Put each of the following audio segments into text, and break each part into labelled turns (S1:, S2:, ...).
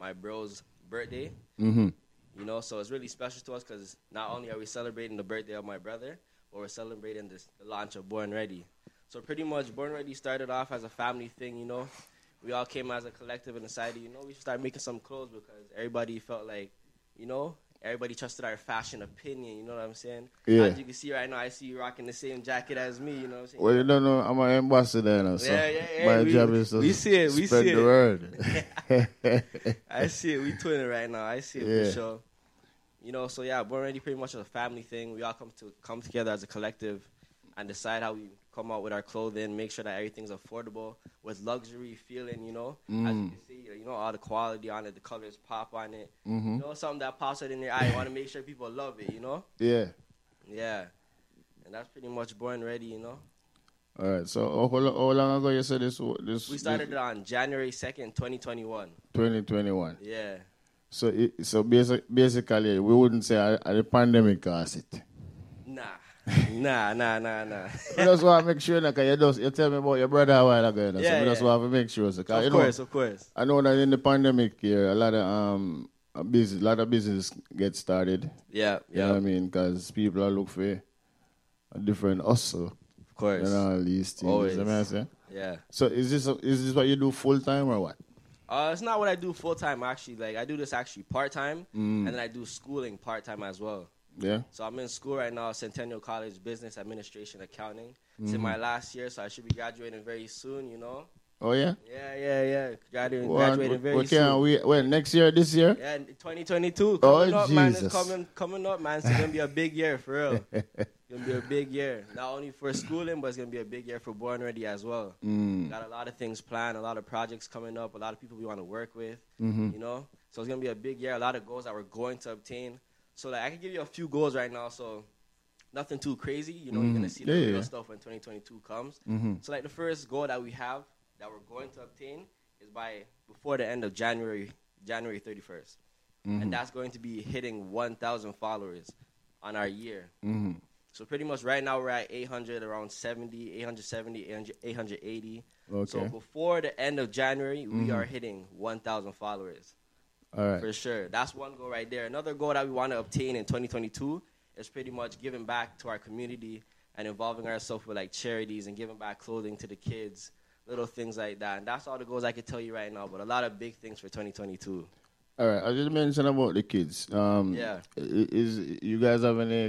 S1: my bro's birthday.
S2: Mm-hmm.
S1: You know, so it's really special to us because not only are we celebrating the birthday of my brother, but we're celebrating the launch of Born Ready. So pretty much Born Ready started off as a family thing, you know. We all came as a collective and decided, you know, we should start making some clothes because everybody felt like, you know, everybody trusted our fashion opinion, you know what I'm saying?
S2: Yeah.
S1: As you can see right now, I see you rocking the same jacket as me, you know what I'm saying?
S2: Well, you don't know, I'm an ambassador now, so
S1: Yeah.
S2: my job is to spread the word.
S1: I see it. We twinning right now. I see it
S2: Yeah.
S1: for sure. You know, so yeah, Born Ready pretty much is a family thing. We all come together as a collective and decide how we come out with our clothing, make sure that everything's affordable with luxury feeling, you know. As you can see, you know, all the quality on it, the colors pop on it.
S2: Mm-hmm.
S1: You know, something that pops out in your eye. You want to make sure people love it, you know?
S2: Yeah.
S1: Yeah. And that's pretty much Born Ready, you know.
S2: All right. So how long ago you said this?
S1: We started it on January 2nd, 2021.
S2: 2021.
S1: Yeah.
S2: So basically, we wouldn't say the pandemic caused it.
S1: Nah.
S2: I just want to make sure that you tell me about your brother a while ago.
S1: Yeah,
S2: so I just want to make sure. So,
S1: of course.
S2: I know that in the pandemic here, a lot of business get started.
S1: Yeah.
S2: You know what I mean? Because people are looking for a different hustle.
S1: Of course.
S2: And all these things.
S1: Always.
S2: You know what I'm saying?
S1: Yeah.
S2: So is this what you do full time or what?
S1: It's not what I do full time actually. Like I do this actually part time, and then I do schooling part time as well.
S2: Yeah.
S1: So I'm in school right now, Centennial College, Business Administration Accounting. It's in my last year, so I should be graduating very soon. You know.
S2: Oh yeah.
S1: Yeah. Graduating very soon.
S2: When next year? This year?
S1: Yeah, 2022.
S2: Oh,
S1: up,
S2: Jesus.
S1: man. It's coming up, man. It's gonna be a big year for real. It's gonna be a big year, not only for schooling, but it's gonna be a big year for Born Ready as well. Got a lot of things planned, a lot of projects coming up, a lot of people we want to work with. You know, so it's gonna be a big year. A lot of goals that we're going to obtain. So like I can give you a few goals right now. So nothing too crazy. You know, you're gonna see the real stuff when 2022 comes. So like the first goal that we have that we're going to obtain is before the end of January 31st, and that's going to be hitting 1,000 followers on our year. So pretty much right now we're at 880.
S2: Okay.
S1: So before the end of January, we are hitting 1,000 followers.
S2: All right.
S1: For sure. That's one goal right there. Another goal that we want to obtain in 2022 is pretty much giving back to our community and involving ourselves with like charities and giving back clothing to the kids, little things like that. And that's all the goals I can tell you right now, but a lot of big things for 2022.
S2: All right. I just mentioned about the kids.
S1: Yeah.
S2: Is you guys have any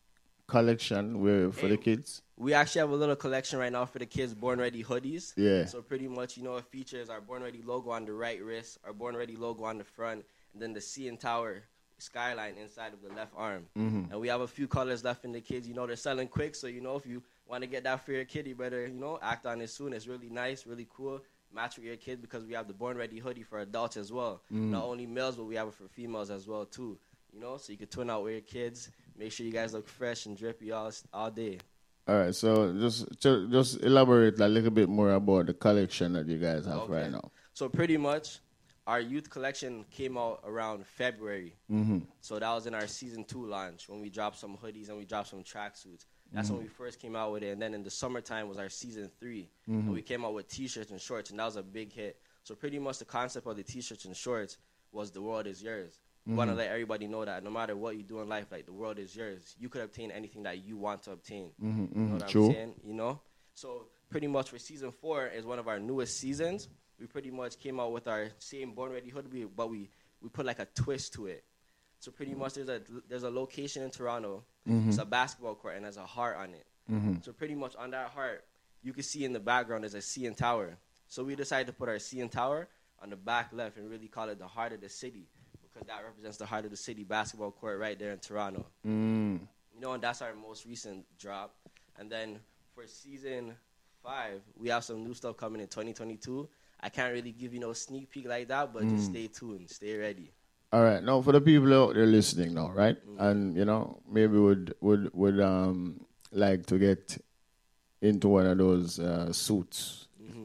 S2: collection for the kids?
S1: We actually have a little collection right now for the kids, Born Ready hoodies.
S2: Yeah.
S1: So pretty much, you know, it features our Born Ready logo on the right wrist, our Born Ready logo on the front, and then the CN Tower skyline inside of the left arm. And we have a few colors left in the kids. You know, they're selling quick, so, you know, if you want to get that for your kid, you better, you know, act on it soon. It's really nice, really cool. Match with your kid because we have the Born Ready hoodie for adults as well. Not only males, but we have it for females as well, too. You know, so you can twin out with your kids. Make sure you guys look fresh and drippy all day.
S2: All right, so just elaborate a little bit more about the collection that you guys have right now.
S1: So pretty much, our youth collection came out around February. So that was in our season 2 launch when we dropped some hoodies and we dropped some tracksuits. That's when we first came out with it. And then in the summertime was our season 3. And we came out with T-shirts and shorts, and that was a big hit. So pretty much the concept of the T-shirts and shorts was the world is yours. We want to let everybody know that no matter what you do in life, like the world is yours. You could obtain anything that you want to obtain. You know what I'm saying? You know? So pretty much for season 4 is one of our newest seasons. We pretty much came out with our same Born Ready hoodie, but we put like a twist to it. So pretty much there's a location in Toronto. It's a basketball court and there's a heart on it. So pretty much on that heart, you can see in the background there's a CN Tower. So we decided to put our CN Tower on the back left and really call it the heart of the city, because that represents the heart of the city basketball court right there in Toronto. You know, and that's our most recent drop. And then for season 5, we have some new stuff coming in 2022. I can't really give you no sneak peek like that, but just stay tuned, stay ready.
S2: All right, now for the people out there listening now, right? And you know, maybe would like to get into one of those suits.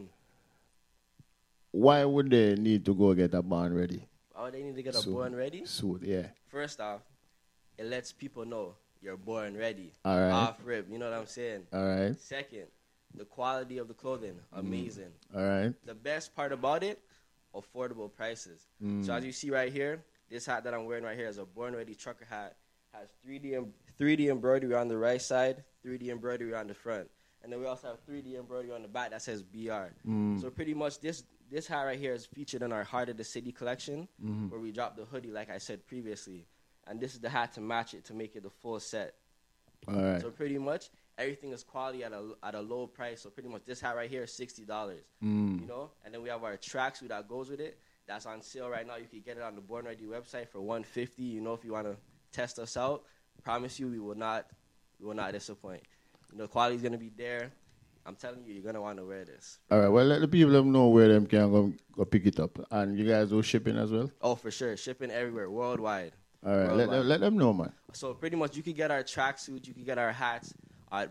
S2: Why would they need to go get a Born Ready?
S1: Oh, they need to get a Born Ready?
S2: Suit, yeah.
S1: First off, it lets people know you're Born Ready.
S2: All right.
S1: Off rip, you know what I'm saying?
S2: All right.
S1: Second, the quality of the clothing, amazing.
S2: All right.
S1: The best part about it, affordable prices. So as you see right here, this hat that I'm wearing right here is a Born Ready trucker hat. Has 3D embroidery on the right side, 3D embroidery on the front. And then we also have 3D embroidery on the back that says BR. So pretty much this hat right here is featured in our Heart of the City collection, where we dropped the hoodie, like I said previously. And this is the hat to match it, to make it the full set.
S2: All right.
S1: So pretty much everything is quality at a low price. So pretty much this hat right here is $60, you know? And then we have our tracksuit that goes with it. That's on sale right now. You can get it on the Born Ready website for $150. You know, if you want to test us out, promise you we will not disappoint. You know, the quality's going to be there. I'm telling you, you're going to want to wear this.
S2: All right, well, let the people know where them can go pick it up. And you guys do shipping as well?
S1: Oh, for sure. Shipping everywhere, worldwide.
S2: All right, let them know, man.
S1: So pretty much you can get our tracksuits, you can get our hats at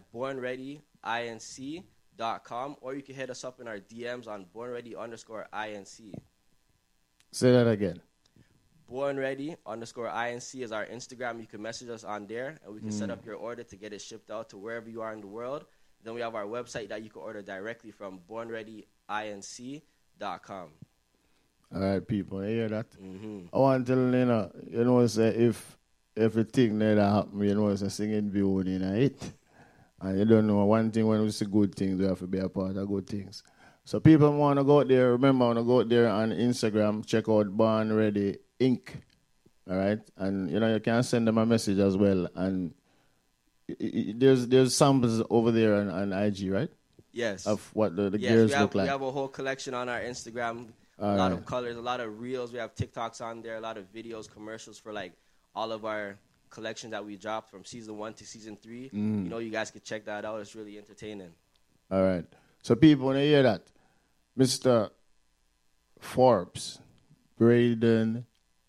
S1: bornreadyinc.com, or you can hit us up in our DMs on bornready_inc.
S2: Say that again.
S1: bornready_inc is our Instagram. You can message us on there, and we can set up your order to get it shipped out to wherever you are in the world. Then we have our website that you can order directly from bornreadyinc.com.
S2: All right, people, you hear that? I want to tell you, say if everything that happen, it's a singing view in it. And you don't know, one thing when we see good things, we have to be a part of good things. So people want to go out there, remember, want to go out there on Instagram, check out Born Ready Inc. All right? And, you can send them a message as well. And there's samples over there on IG, right?
S1: Yes.
S2: Of what the gears look like.
S1: We have a whole collection on our Instagram. A lot of colors, a lot of reels. We have TikToks on there, a lot of videos, commercials for like all of our collections that we dropped from season 1 to season 3. You guys can check that out. It's really entertaining. All
S2: right. So people, when you hear that, Mr. Forbes, Braden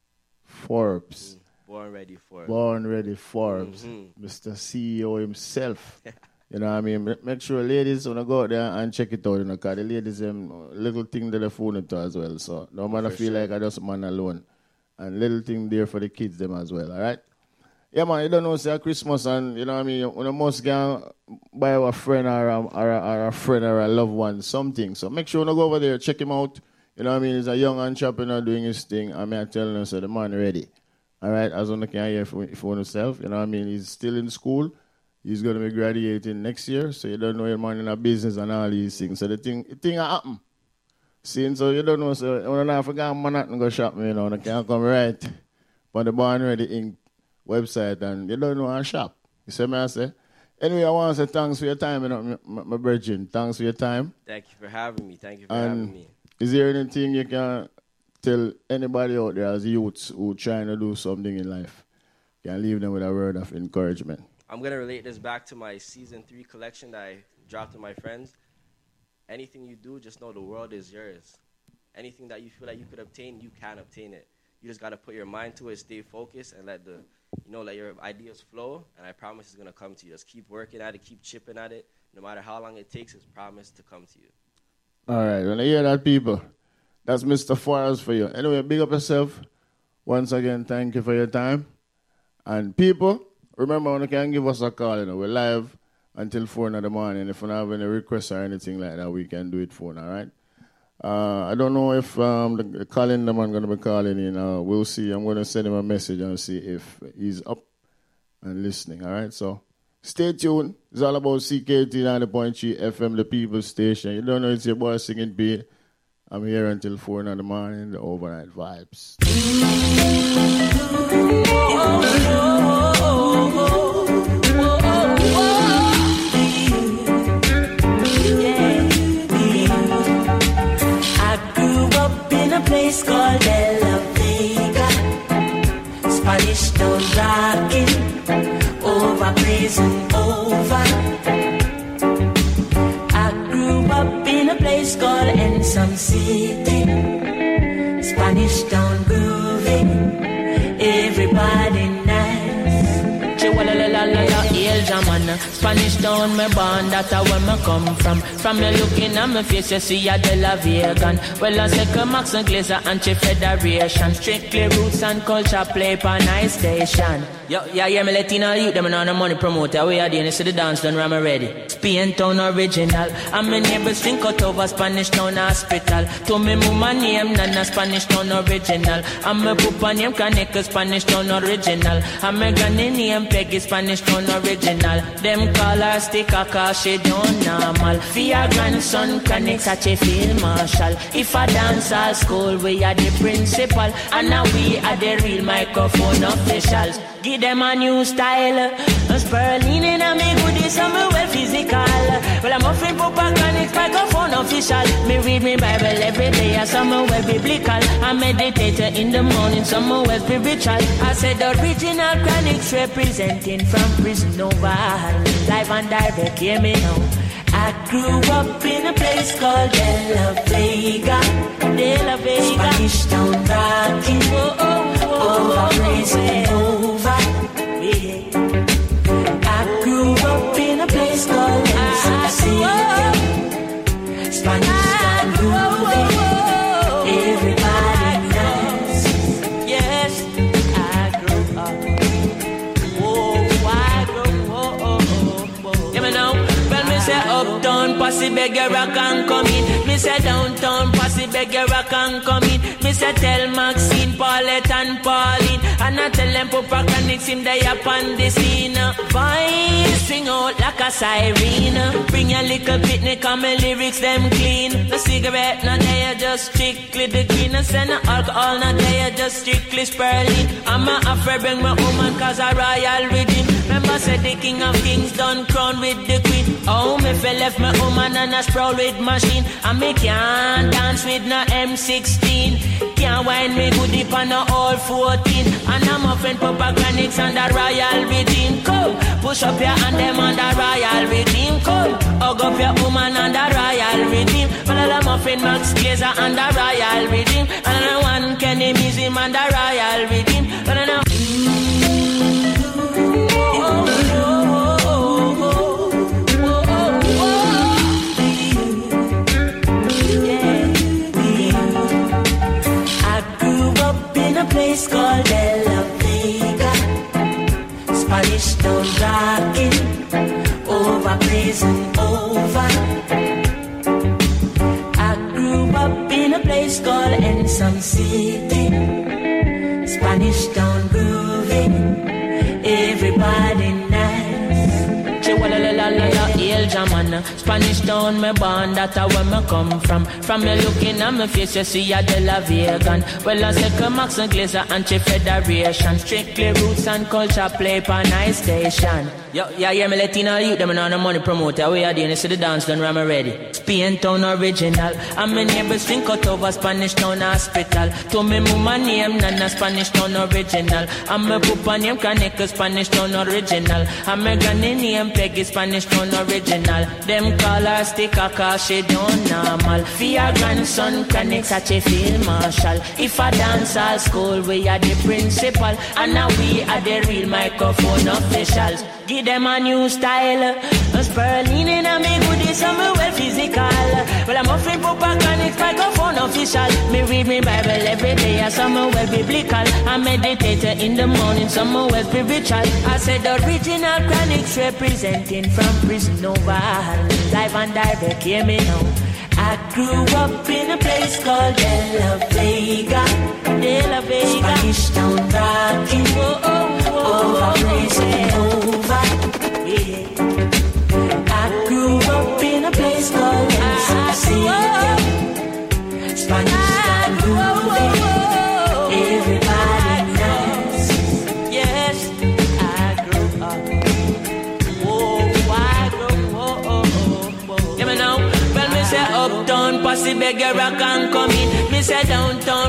S2: Forbes.
S1: Born Ready Forbes.
S2: Born Ready Forbes. Mr. CEO himself. You know what I mean? Make sure ladies want to go out there and check it out, because the ladies little thing that they phone it to as well. So no matter feel like I just man alone. And little thing there for the kids them as well, all right? Yeah, man, you don't know, say Christmas, and you know what I mean, you must go buy a friend or a friend or a loved one something. So make sure you go over there, check him out. You know what I mean? He's a young entrepreneur doing his thing. I mean, I'm telling you, so the man ready. All right, as on the can hear for himself, you know what I mean? He's still in school. He's going to be graduating next year, so you don't know your man in a business and all these things. So the thing happen. See, so you don't know, so when I forgot man not go shop me, I can't come right on the Born Ready Inc. website, and you don't know how to shop. You see me I say? Anyway, I want to say thanks for your time, my virgin. Thanks for your time.
S1: Thank you for having me. Having me.
S2: Is there anything you can tell anybody out there as youths who trying to do something in life? You can leave them with a word of encouragement.
S1: I'm going to relate this back to my Season 3 collection that I dropped with my friends. Anything you do, just know the world is yours. Anything that you feel like you could obtain, you can obtain it. You just got to put your mind to it, stay focused, and let your ideas flow, and I promise it's going to come to you. Just keep working at it, keep chipping at it. No matter how long it takes, it's promised to come to you.
S2: All right, when I hear that, people, that's Mr. Forrest for you. Anyway, big up yourself. Once again, thank you for your time. And people, remember, you can give us a call. We're live until 4 in the morning. If you don't have any requests or anything like that, we can do it for now, all right? I don't know if the calling man going to be calling in. We'll see. I'm going to send him a message and see if he's up and listening, all right? So stay tuned. It's all about CKT 90.3 FM, the People's Station. You don't know, it's your boy Singing B. I'm here until 4 in the morning, the overnight vibes.
S3: Place called De La Vega, Spanish Town rocking, over blazing over. I grew up in a place called Ensom City, Spanish Town grooving, everybody nice. Chihuahua la la la la, El Jama.
S4: man. Spanish town, me born, that's where me come from. From me looking at my face, you see a De La Vegan. Well, I say Max and Glazer and Chief Federation. Strictly roots and culture play per nice station. Yo, yeah, me Latino youth, them on the money promoter. We are doing this to the dance, done ram ready. Spain town original. And my neighbors drink out over Spanish town hospital. To me mama name, Nana Spanish town original. And my papa name, Kaneka Spanish town original. And my granny name, Peggy Spanish town original. Them call her sticker cause she don't normal. For your grandson, Kaneka such a field marshal. If I dance at school, we are the principal. And now we are the real microphone officials. Give them a new style. Sperling in a me goodies, I'm well physical. Well, I'm offering Papa Chronics microphone official. Me read me Bible every day, some well biblical. I meditate in the morning, some well spiritual. I said the original Chronics representing from prison over. Live and direct, hear me now. I grew up in a place called De La Vega. De La Vega. Spanish town rocking. Over praising over. Yeah. I grew up in a place called San City. Spanish town grooving. Everybody knows. Yes, I grew up. Whoa, I grew up. Yeah, me know. Say uptown, posse beggar rock and come in. Me say downtown, posse beggar rock and come in. Me say tell Maxine, Paulette and Pauline. And I tell them Papa Chronics him they up on the scene. Voice string out like a siren. Bring a little picnic and my lyrics them clean. The cigarette now they are just strictly the green. And send the alcohol now they are just strictly spurling. I'm a afraid bring my woman cause a royal rhythm. Remember said the king of kings done crown with the queen. Oh, me fell left my woman and a sprawl with machine. And me can't dance with no M16. Can't wind me good deep on no all 14. And I'm a friend Papa Chronics and the royal regime. Come, push up your hand them on the royal regime. Come, hug up your woman on the royal regime. Well, I'm a friend Max Glazer and the royal regime. And I one Kenny Museum and the royal regime. Well, I know. Place called De La Vega. Spanish town rocking. Over prison over. I grew up in a place called Ensom City. Spanish town grooving. Everybody nice. Spanish town, me born, that's where me come from. From me looking at my face, you see a De La Vegan. Well, I say Max and Glazer and Chief Federation. Strictly roots and culture play per nice station. Yo, yeah, me Latino youth, them on the money promoter. We are doing this to the dance, done ram ready. Spain town original. And my neighbors drink out over Spanish town hospital. To me mama name, Nana Spanish town original. And my papa name, Kaneka Spanish town original. And my granny name, Peggy Spanish town original. Them call her sticker cause she don't normal. For your grandson, Chronics such a field marshal. If I dance at school, we are the principal. And now we are the real microphone officials. Give them a new style. Sperling in a me goodies, I'm well physical. Well, I'm offering Papa Chronics microphone official. Me read me Bible every day, some well biblical. I meditate in the morning, some well spiritual. I said the original Chronics representing from prison over. Live and direct, hear me now. I grew up in a place called De La Vega. De La Vega. Spanish town rocking. Over praising over. Yeah. I grew up in a place called San City. Spanish town grooving. Everybody knows. Yes, I grew up. Whoa, I grew up. Yeah, me know. Well, me say uptown, posse beggar rock and come in. Me say downtown, posse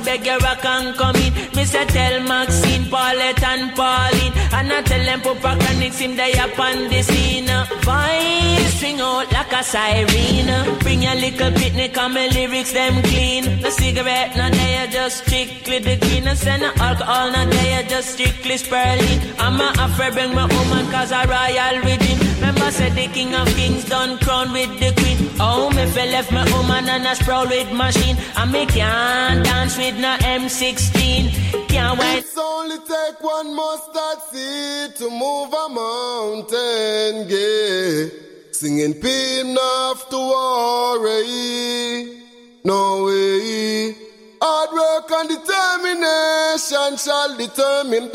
S4: beg you rock and come in. Me say tell Maxine, Paulette and Pauline, and I tell them Papa Chronics him they up on the scene. Voice string out like a siren. Bring your little picnic and my lyrics them clean. No cigarette, no they just strictly the green. And send no alcohol, no they just strictly spurling. I'm a afraid bring my woman cause a royal rhythm. Remember said the king of kings done crown with the queen. Oh, me fell left my woman and a sprawl with machine. And me can't dance with no M16. Can't wait.
S5: It's only take one mustard seed to move a mountain, yeah. Singing P enough to worry. No way. Hard work and determination shall determine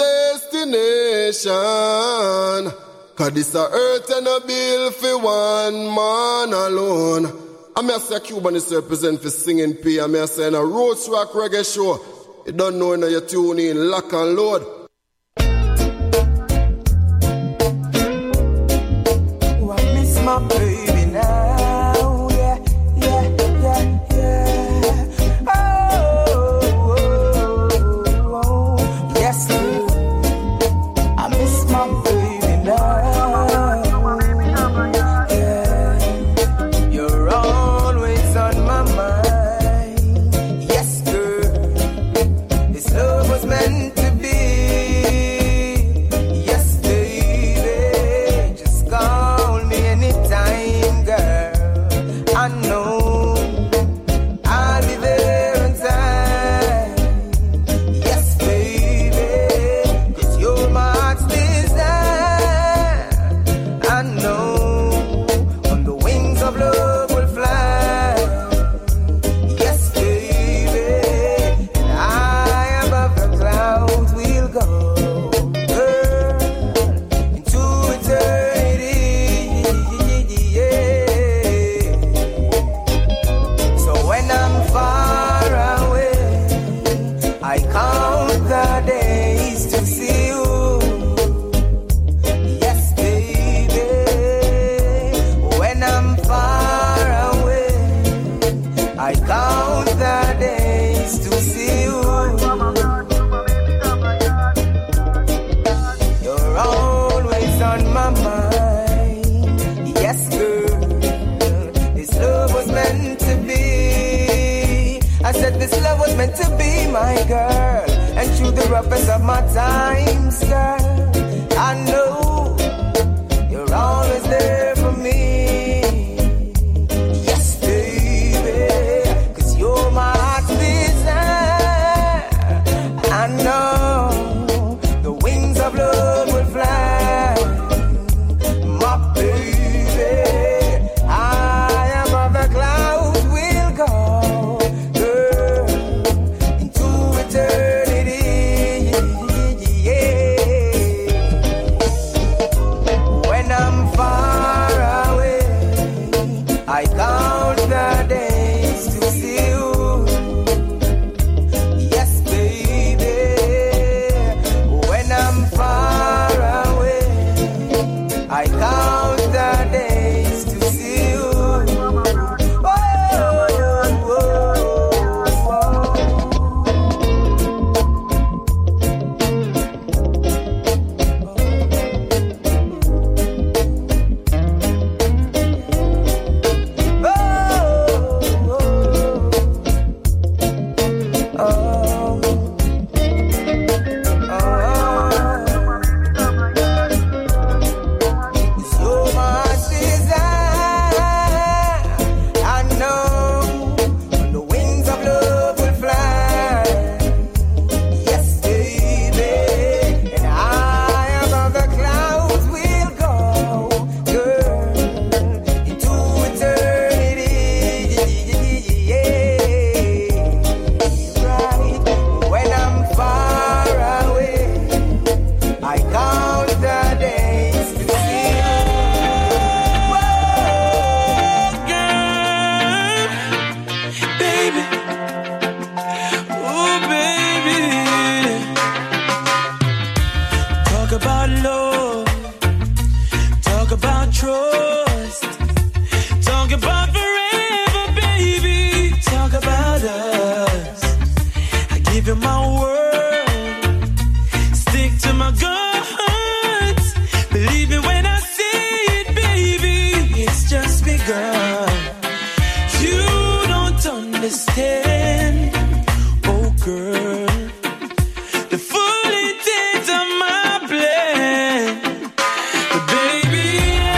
S5: destination. Cause this a earth and a bill for one man alone. I may say Cuban is represent for Singing P. I may say in a Roots Rock reggae show. You don't know when you tune in, lock and load.
S6: Oh, I miss my baby now. Yeah, yeah, yeah, yeah. Oh, yes, I miss my baby now. Yeah, you're always on my mind. Yes, girl, this love was meant to be. Yes, baby, just call me anytime, girl. I know I'll be there in time. Yes, baby, 'cause you're my heart's desire. I know on the wings of love will fly. Yes, baby, and high above the clouds we'll go, girl, into eternity. Yeah. So when I'm far away, I count the days to see you. Yes, baby. When I'm far away, I count the days to see you. You're always on my mind. Yes, girl. This love was meant to be. I said this love was meant to be my girl. And through the roughest of my times, girl, I know you're always there for me. Yes, baby, 'cause you're my heart's desire. I know the wings of love will fly. My baby, high above the clouds we'll go, girl, into eternity. Yeah.
S7: my word. Stick to my guns. Believe it when I say it, baby. It's just begun. You don't understand, oh girl. The full intent of my plan. But baby,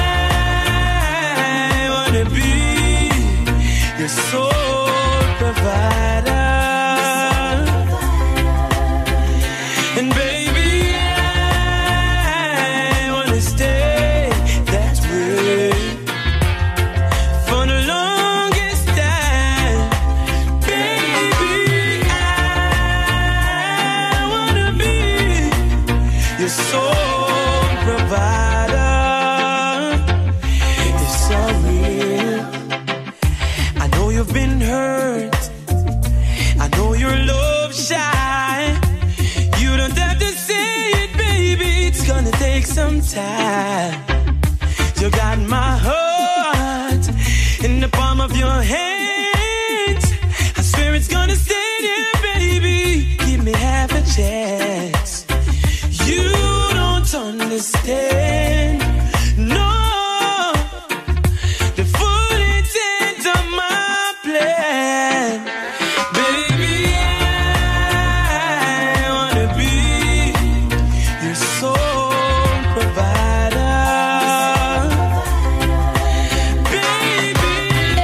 S7: I wanna be your sole provider. And baby, I wanna stay that way for the longest time. Baby, I wanna be your sole provider. It's so real. I know you've been hurt. I know you're love shy. You don't have to say it, baby. It's gonna take some time. You got my heart in the palm of your hands. I swear it's gonna stay there, baby. Give me half a chance. You don't understand, no. The full intent of my plan. Baby, I wanna be your sole provider. Baby,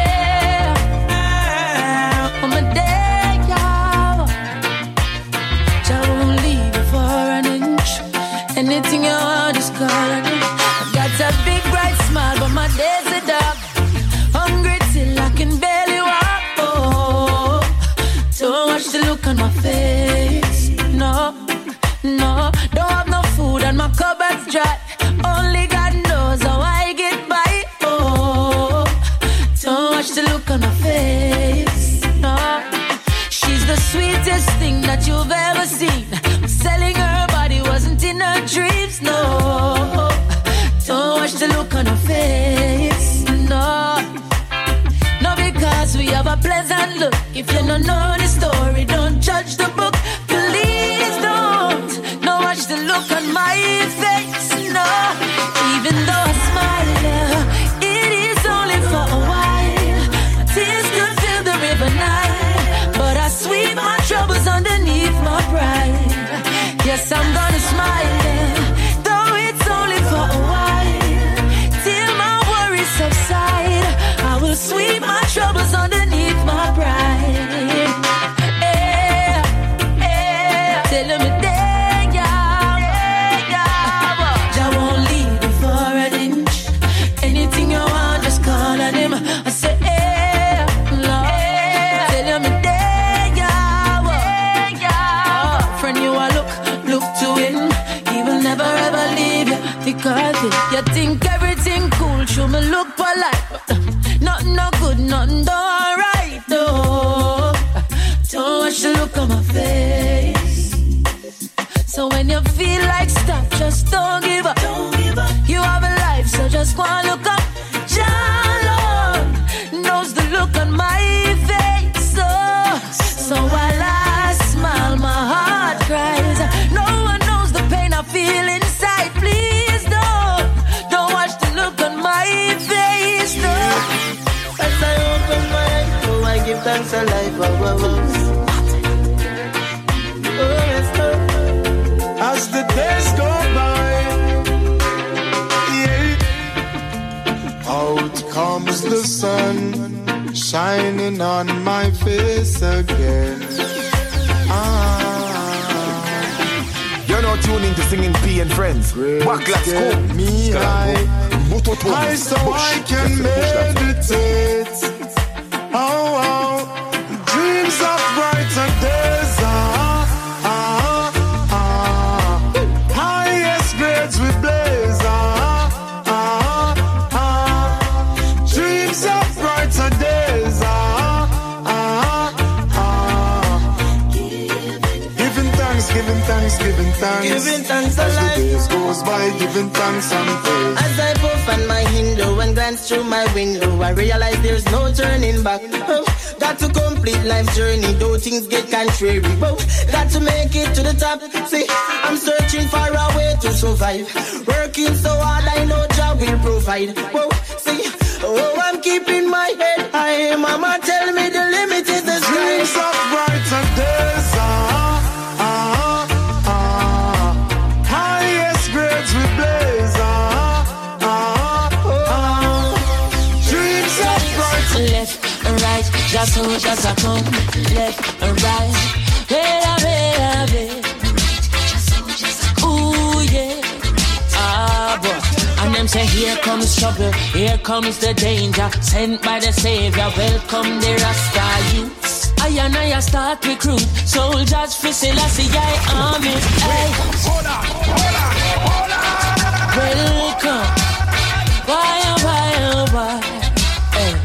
S4: On my day job, I won't leave you for an inch. Anything you want, just call on me. I got a big bright smile, but my day's a dark. Hungry till I can barely walk. Oh, don't watch the look on my face. No, no, don't have no food and my cupboard's dry. Only God knows how I get by. Oh, don't watch the look on my face. No, she's the sweetest thing that you've ever seen. Selling her body wasn't in her dreams. No, don't watch the look on her face. No, no, because we have a pleasant look. If you don't know the story, don't judge the book. Please don't watch the look on my face. No, even though I smile, it is only for a while. My tears could fill the river Nile, but I sweep my troubles underneath my pride. Yes, I'm gonna smile, though it's only for a while. Till my worries subside, I will sweep my troubles underneath my pride. Tell me I won't leave you for an inch. Anything you want, just call on him. I say, Lord, tell me friend, you are look to him. He will never ever leave you. Because you think everything cool, show me look polite. Nothing no good, nothing done alright. No, don't watch the look on my face. So when you feel like stop, just don't give up. You have a life, so just go and look up. Jah Lord knows the look on my face. So while I smile, my heart cries. No one knows the pain I feel inside. Please don't watch the look on my face. No.
S7: as I open my eyes, oh, I give thanks to life. Oh, yes, Lord. As the days go by, yeah, out comes the sun, shining on my face again.
S8: You're now tuning to Singing P and Friends.
S7: Get me high, so I can meditate. Oh, dreams of brighter days. Highest grades we blaze. Dreams of brighter days. Giving thanks,
S5: giving thanks.
S6: Giving thanks
S5: As
S6: alive.
S5: the days goes by, giving thanks and praise.
S6: As I puff on my window and glance through my window, I realize there's no turning back. Oh, got to complete life's journey, though things get contrary. Oh, got to make it to the top. See, I'm searching for a way to survive. Working so hard, I know job will provide. Oh, see, oh, I'm keeping my head high. Mama tell me the limit is the sky.
S5: Dreams of brighter days, highest grades we blaze, dreams of brighter.
S4: Left and right, just soldiers are come. Left and right, baby. Ooh yeah, boy. And them say here comes trouble, here comes the danger. Sent by the Savior, welcome the Rasta youths. I and I start recruit soldiers for Selassie army. Hey. Welcome. Why? Hey.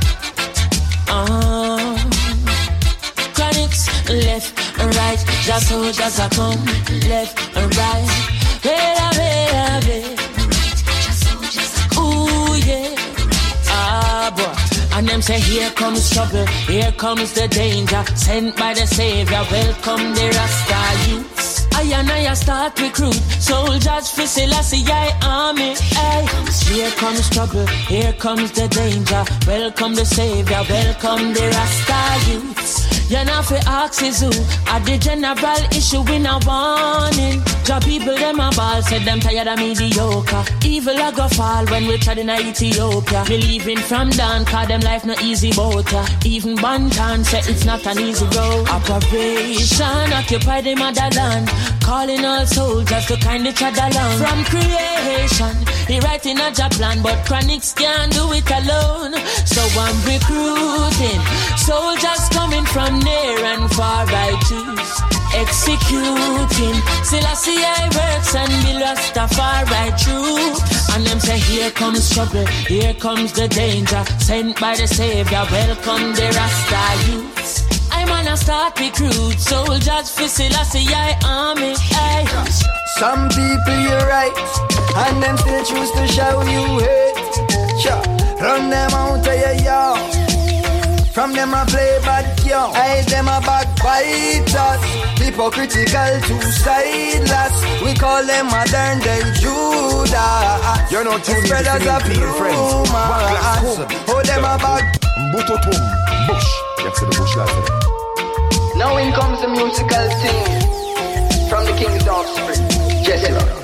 S4: Chronics left and right, just soldiers are come. Left and right, baby. Ooh yeah, boy. And them say here comes trouble, here comes the danger. Sent by the Savior, welcome the Rasta youths. I and I start recruit soldiers for Selassie army. Hey. Here comes trouble, here comes the danger. Welcome the Savior, welcome the Rasta youths. You're not for axes who are the general issue in a warning. Job people them a ball, said them tired of mediocre. Evil a go fall when we tried in Ethiopia. Believing from down, cause them life no easy boat. Even Bantan said it's not an easy road. Operation occupy the motherland, calling all soldiers to kind each other along. From creation, he writing a job plan, but Chronics can't do it alone. So I'm recruiting soldiers coming from near and far by choose. Executing Selassie works and the Rastafari true. And them say here comes trouble, here comes the danger. Sent by the Savior, welcome the Rasta youths. I'm gonna start recruit soldiers for Selassie army. Aye.
S6: Some people you're right, and them still choose to show you hate. Sure. Run them out of your yard. From them I play bad young, I them a backbiters. Hypocritical, two-sideless. We call them modern day Judas.
S8: You're not tuning to
S6: spreaders of rumors. Oh, them a back.
S8: Butotum, Bush. That's the Bush last.
S6: Now in comes the musical thing from the King's Offspring, Jesse Rock.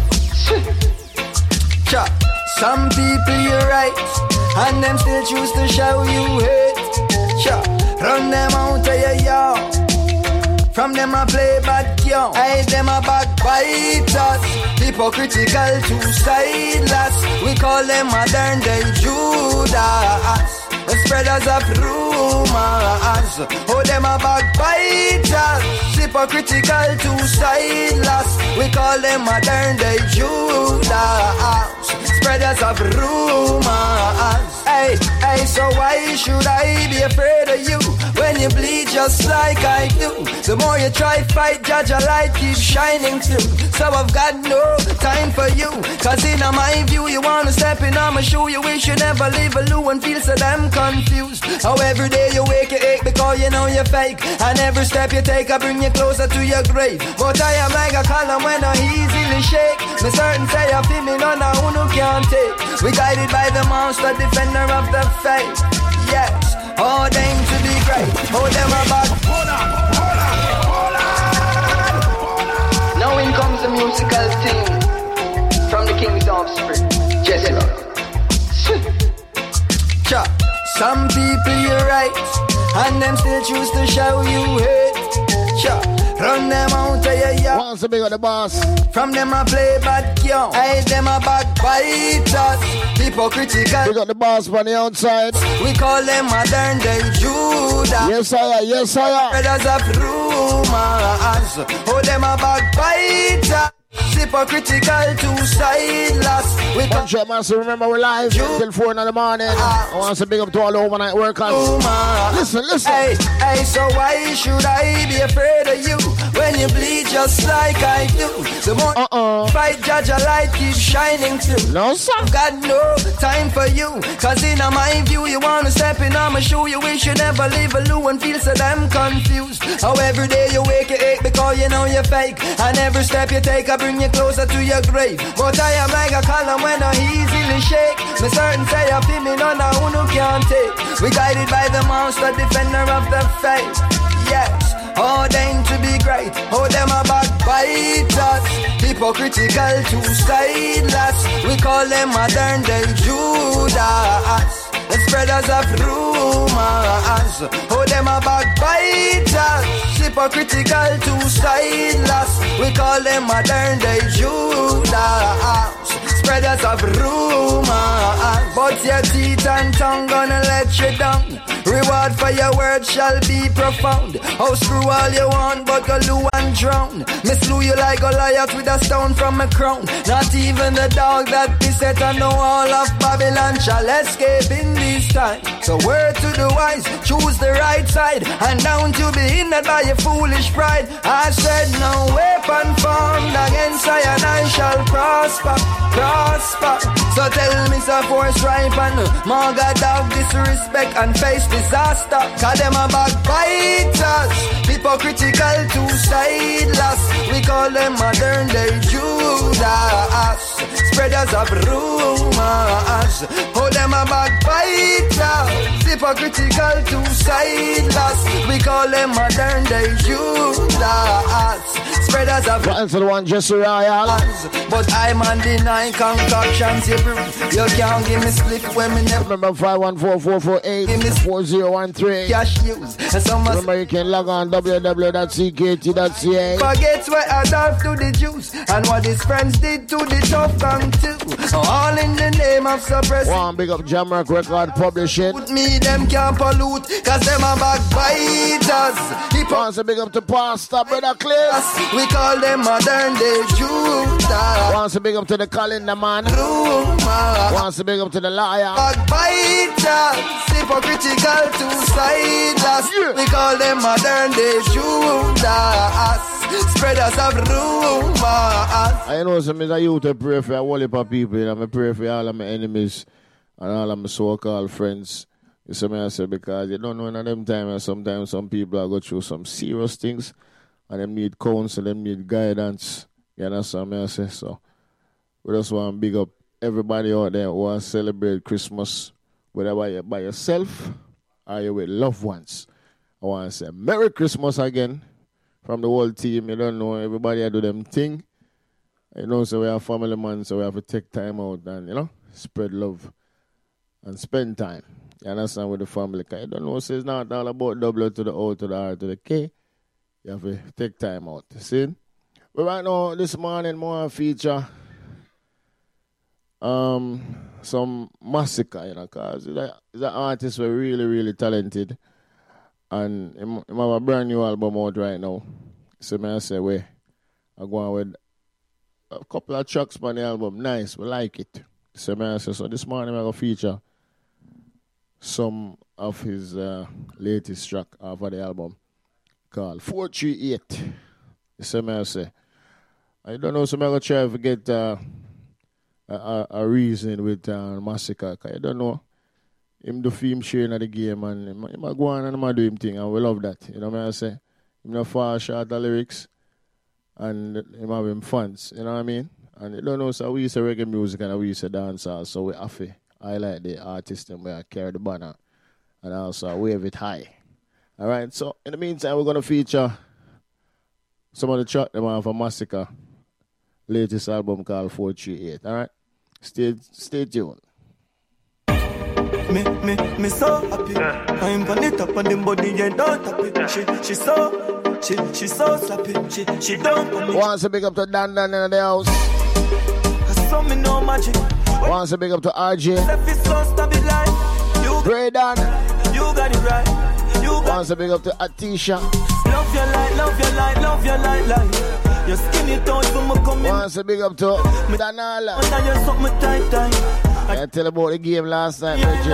S6: Some people you're right, and them still choose to show you hate. Run them out of your yard. From them I play bad young, I them a backbiters. Hypocritical, two-sideless. We call them modern day Judas. The spreaders of rumors. Oh, them a backbiters. Hypocritical, two-sideless. We call them modern day Judas. Spreaders of rumors. Hey, so why should I be afraid of you when you bleed just like I do? The more you try fight, judge a light keeps shining through. So I've got no time for you, cause in my view you wanna step in on my shoe. You wish you never leave a loo and feel so damn confused. How every day you wake you ache because you know you're fake, and every step you take I bring you closer to your grave. But I am like a column when I easily shake. Me certain say I feel me none of who can't take. We guided by the monster, defender of the faith. Yes, all them to be great. Oh, them about. Hold on. Now in comes the musical thing from the King's Offspring, Jesse Rock. Some people you're right, and them still choose to show you hate. Run them out of your yard.
S2: Once a big on the boss.
S6: From them I play bad young, I them a backbiters. Hypocritical.
S2: We got the boss on the outside.
S6: We call them modern day Judas.
S2: Yes, I am. Yes, I am.
S6: Spreaders of rumors. Oh, them a backbiter. Hypocritical, two-sideless. We
S2: Punch your master, remember we're live till 4 in the morning. I want to big up to all the overnight workers. Listen.
S6: Hey, so why should I be afraid of you when you bleed just like I do. The more fight, judge a light keep shining through.
S2: No, sir.
S6: Got no time for you, cause in my view, you wanna step in on my shoe. You wish you never leave a loo and feel so damn confused. How every day you wake, you ache because you know you're fake. And every step you take, I bring you closer to your grave. But I am like a column when I easily shake. Me certain say I feel me none of who can't take. We guided by the monster, defender of the faith. Yes. Ordained to be great, oh them a backbiters, hypocritical, two-sideless. We call them modern day Judas, the spreaders of rumors. Oh them a backbiters, hypocritical, two-sideless. We call them modern day Judas, spreaders of rumors. But your teeth and tongue gonna let you down. Reward for your words shall be profound. Oh, screw all you want, but go loo and drown. Me slew you like Goliath with a stone from a crown. Not even the dog that beset on the wall of Babylon shall escape in these times. So word to the wise, choose the right side, and down to be hindered by your foolish pride. I said no weapon formed against I and I shall prosper, prosper. So tell me so force ripe and maga dog disrespect and face disaster. Cause them a backbiters, hypocritical, two-sideless. We call them modern day Judas, spreaders of rumors. Oh, them a backbiters, hypocritical, two-sideless. We call them modern day Judas, spreaders of
S2: rumors. The one Jesse Royal.
S6: But I'm on the 9 concoctions you brew. You can't give me split when me never.
S2: Remember 514-448-4013.
S6: Cash news.
S2: Remember you can log on www.cket.ca.
S6: Forget what Adolf to the Jews and what his friends did to the tough gang too. All in the name of suppressing.
S2: One big up Jamrock Record Publishing.
S6: Put me them can't pollute, cause them are backbiters.
S2: Once a big up to Pastor Brother Cliff.
S6: We call them modern day Judah.
S2: Once a big up to the calendar man. Once a big up to the liar.
S6: Backbiters, hypocritical, two-sideless. We call them modern day Judas, spreaders of rumors.
S2: I know some is a youth to pray for a whole heap of people. You know, I pray for all of my enemies and all of my so-called friends. You see me I say, because you don't know in them times sometimes some people are go through some serious things and them need counsel, them need guidance. You understand me I say? So we just want to big up everybody out there who wants to celebrate Christmas, whether you're by yourself or you're with loved ones. I want to say Merry Christmas again from the whole team. You don't know, everybody do them thing. You know, so we are family man, so we have to take time out and, you know, spread love and spend time. You understand, with the family. Because you don't know, so it's not all about W to the O to the R to the K. You have to take time out. See? But right now, this morning, more feature some Massacre, you know, because he's an artist who really, really talented. And he have a brand new album out right now. So I say, I go on with a couple of tracks on the album. Nice, we like it. So I say, so this morning I'm going to feature some of his latest track off of the album called 438. So I say, I don't know, so I'm going to try to get a reason with Massacre. Cause I don't know. Him do film sharing of the game and him go on and him do him thing and we love that. You know what I say? Him no far short the lyrics and him have him fans. You know what I mean? And you don't know, so we say reggae music and we say dancehall, so we have to highlight the artist and we carry the banner and also wave it high. Alright, so in the meantime we're gonna feature some of the track them have a Massacre latest album called 438. Alright? Stay tuned.
S9: Me so happy. I'm gonna it up on the body and don't tap it. She so slappy. She don't put me.
S2: Once a big up to Dan in the house.
S9: I saw me no magic.
S2: Once a big up to RJ.
S9: You
S2: Pray Dan.
S9: You got it right.
S2: Once a big up to Atisha.
S9: Love your light, love your light, love your light, light. Your skinny toes when me come in.
S2: Once a big up to Danala.
S9: Now you suck me tight.
S2: I tell about the game last night,
S9: Anything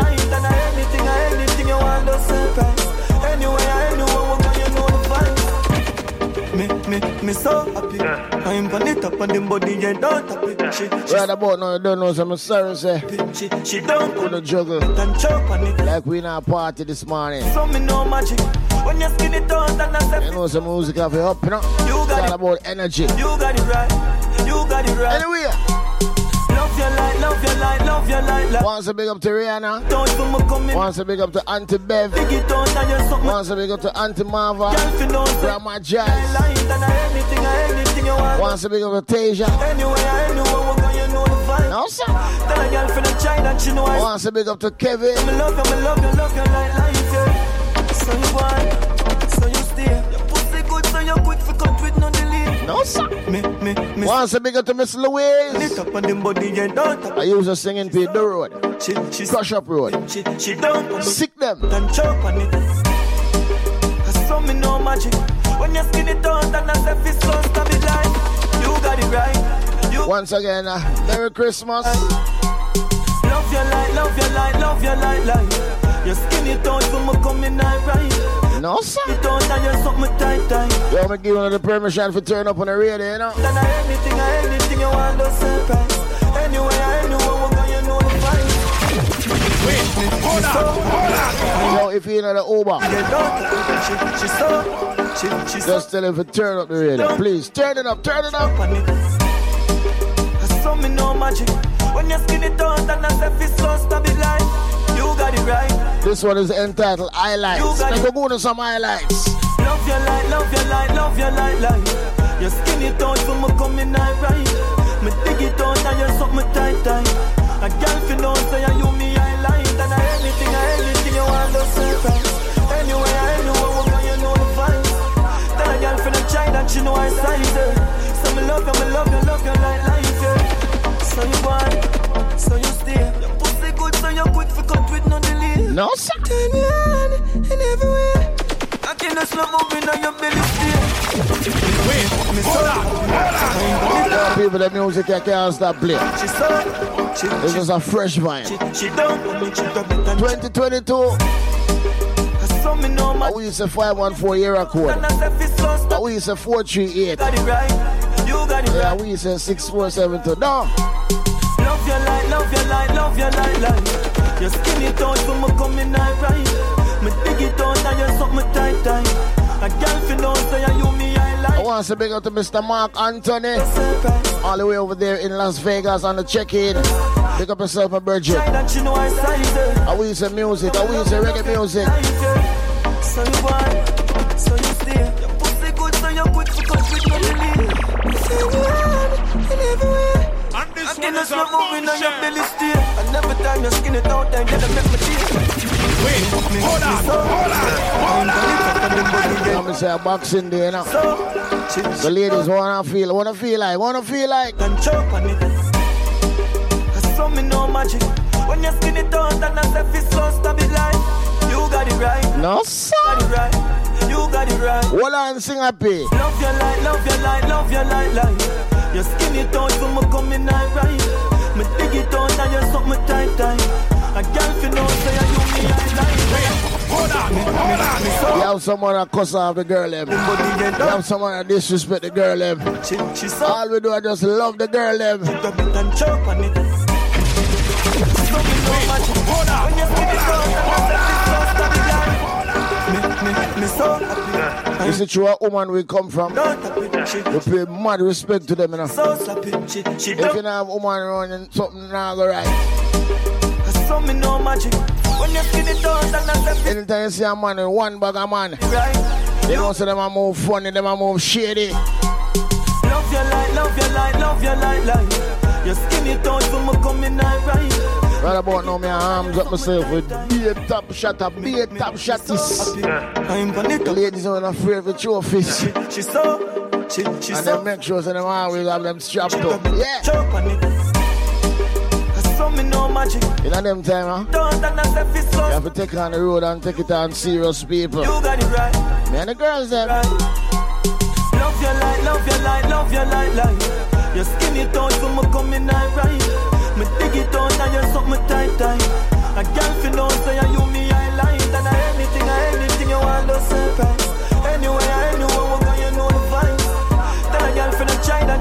S9: you want to surprise. Anywhere, we're going, you know the vibes. Me so happy. I'm on it up on the body and don't tap it. She
S2: right about now, you don't know, so I'm sorry, say.
S9: She don't
S2: put a juggle.
S9: And choke on it.
S2: Like we in a party this morning.
S9: So me no magic. When you skin it out and I say,
S2: you know some music have you up, you know?
S9: You got
S2: it's all about energy.
S9: You got it right. You got it right.
S2: Anyway.
S9: Love your light, love your light, love your light.
S2: Wants to big up to Rihanna.
S9: Don't
S2: wants to big up to Auntie Bev. Wants to big up to Auntie Marva. Grandma Jazz. Wants to big up to Tasia. No, sir. Wants to big up to Kevin.
S9: Love your light, so you want, so you stay. Your pussy good, so you quick for cut with no delay.
S2: No, sir. Me. Wants to big up to Miss Louise. I use her singing P. The road.
S9: She
S2: Crush Up Road.
S9: She don't
S2: sick them.
S9: Don't choke on it. I saw me no magic. When you skin it out and I say fist so stab it like you got it right. You
S2: once again, Merry Christmas.
S9: Love your light, love your light, love your light, light. Your skin it out when me come in right.
S2: No, sir.
S9: It out and you suck me tight.
S2: Yo, me give you the permission for turn up on the radio, you know.
S9: Then anything you want to surprise. Anyway, we're gonna know the vibe.
S8: Wait, hold on.
S2: Yo, if you know the Uber, just tell him to turn up the radio. Please, turn it up.
S9: I saw me no magic. When you skin it out and I say fist so stab it like you got it right.
S2: This one is entitled Highlights. Let's go to some highlights.
S9: Love your light, love your light, love your light, light. You skin it out when me come in right. Me dig it out and you suck me tight. A girl fi know say you me highlight. And anything you want to surprise. Anyway, we're gonna know the vibe. Tell a girl fi no try that she know I size her. So me love you like yeah. So you want, so you stay. Your pussy good, so you quick for cut with no delay.
S2: No, sir.
S9: Turn me on in everywhere. I can't slow moving on your belly stay.
S8: Wait, hold on.
S2: People, the music I can't stop playing. This is a fresh vibe.
S9: She don't want me, she don't
S2: 2022.
S9: I saw me no man.
S2: We used a 514 year code. We used a 438.
S9: Got it right. You got it right.
S2: Yeah, we used a 6472. No.
S9: Love your light, love your light, love your light, light. Your skin it out when me come in right. Me dig it out and you suck me tight. A girl fi know say you me highlight.
S2: I want to big up to Mr. Mark Anthony. All the way over there in Las Vegas on the check-in. Pick up yourself a Virgin. I will use music, I will use reggae music.
S9: So you want, so you stay. Your pussy good, so you quick for cut with no delay. So you want, and everywhere.
S8: And this
S9: one is a moving on your belly stay. And every time you skin it out, then get a make me tear.
S8: Wait, hold on.
S2: I'm gonna say a boxing day, you know. The ladies wanna feel like.
S9: Don't choke on it. I saw me no magic. When you skin it out, and I say fist so stab it like you got it right.
S2: No, sir.
S9: You got it right.
S2: Hold on, sing happy.
S9: Love your light, love your light, love your light, light. You skin it out when me come in right. Me dig it out and you suck me tight. A girl fi know say you me highlight.
S8: Hold on.
S2: You have someone that cuss off the girl them. You have someone that disrespect the girl them. All we do is just love the girl them.
S9: Don't choke on it.
S2: You see, true a woman we come from, we pay mad respect to them, you know. If you don't have a woman running, something not go right. Anytime you see a man with one bag of man, you don't see them a move funny, them a move shady.
S9: Love your light, love your light, love your light, light. Your skin it out when me come in right.
S2: Right about now, my arms up myself with be top shot, be top shotties. The ladies are not afraid of trophies. And they make sure that them always have them strapped up. Yeah.
S9: Me no magic.
S2: In them time, you have to take on the road and take it on serious people.
S9: You got it right.
S2: Me and the girls them.
S9: Right. Love your light, love your light, love your light, light. Your skin it out when me come in right. Me dig it out and you suck me tight. A girl fi know say you me highlight. And anything you want to surprise. Anyway, we're gonna know the vibe.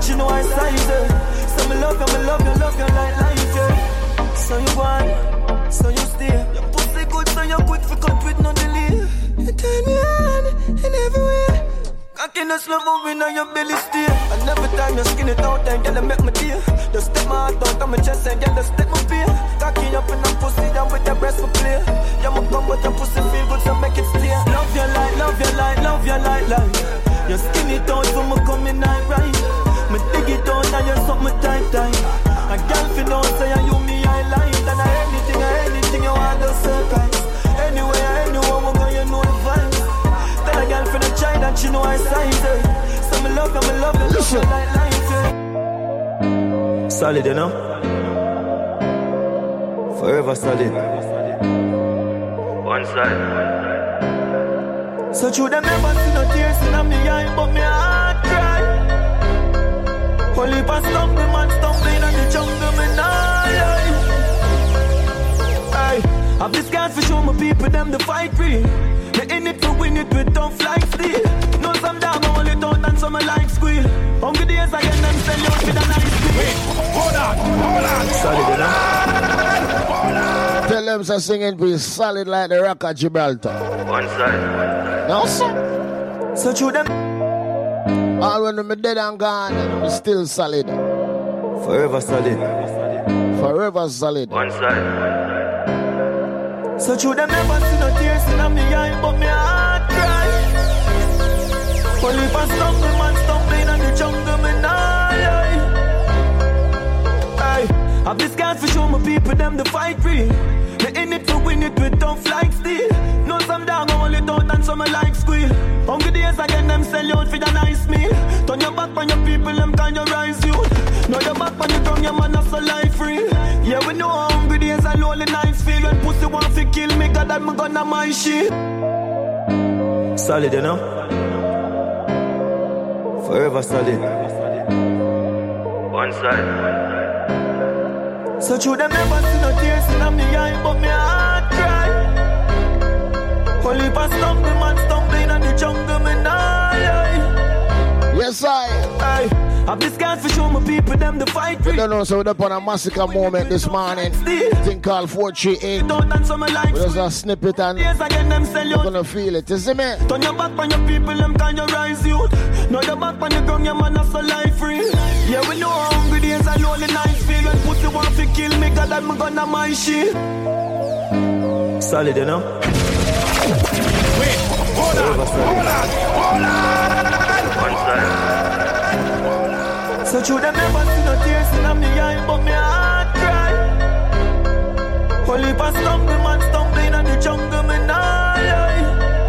S9: she know I size her. So me love you like life, yeah. So you want, so you stay. Your pussy good, so you quick for cut with no delay. You turn me on in every way. Cockiness love moving on your belly stay. And every time you skin it out and get to make my deal. Just step my heart out on my chest and get to step my fear. Cocky up in the pussy down with your breast for play. You ma come with your pussy feel good so make it stay. Love your light, love your light, love your light, light. You skin it out so me come in night right. Me dig it out and you suck me tight, tight. A girl fi know say you me I light. And anything you want to surprise. Anywhere we go you know the vibes. Tell a girl for the child that she know I size her. So me love you like life, yeah. Solid, you know? Forever solid. One side. So true them never see no tears in my eye, but me heart cry. Holy pass stumbling, man stumbling in the jungle, me nah lie. Aye, I've this guys for show my people them the fight free. They in it to win it with tough like steel. Know some dog only don't and some like squeal. Hungry days I get them sell you with a nice deal. Hold on. Solid enough.
S2: Tell them to singing be solid like the Rock of Gibraltar.
S9: One side.
S2: No, sir.
S9: So true them.
S2: All when I'm dead and gone, I'm still solid.
S9: Forever solid.
S2: Forever solid.
S9: One side. So true them never see no tears in my eye, but me heart cry. Only for stumbling, man stumbling in the jungle, me nah lie. Aye, I've this guys for show my people them the fight free. They in it to win it with tough like steel. Know some dog only don't and some like squeal. Hungry days again them sell you out for the nice meal. Turn your back on your people, them can you rise you. Now your back on your tongue, your man so life free. Yeah, we know hungry days and lonely nights feel. When pussy want to kill me, God that me gonna my shit. Solid, you know? Forever solid. One side. So true them never see no tears in my eye, but me heart cry. Holy pass stumbling, man stumbling in the jungle, me nah lie.
S2: Yes, I.
S9: I've this guys for show my people them the fight free.
S2: We don't know, so we're up on a massacre moment this morning. Thing called 438. There's a snippet and you're gonna feel it, is it, man?
S9: Turn your back on your people, them can you rise you. Now your back on your ground, your man so life free. Yeah, we know hungry days and lonely nights feel. When pussy want to kill me, God that me gonna my shit. Solid, you know?
S8: Wait, hold on.
S9: One side. So true them never see no tears in my eye, but me heart cry. Holy pass stumbling, man stumbling in the jungle, me nah lie.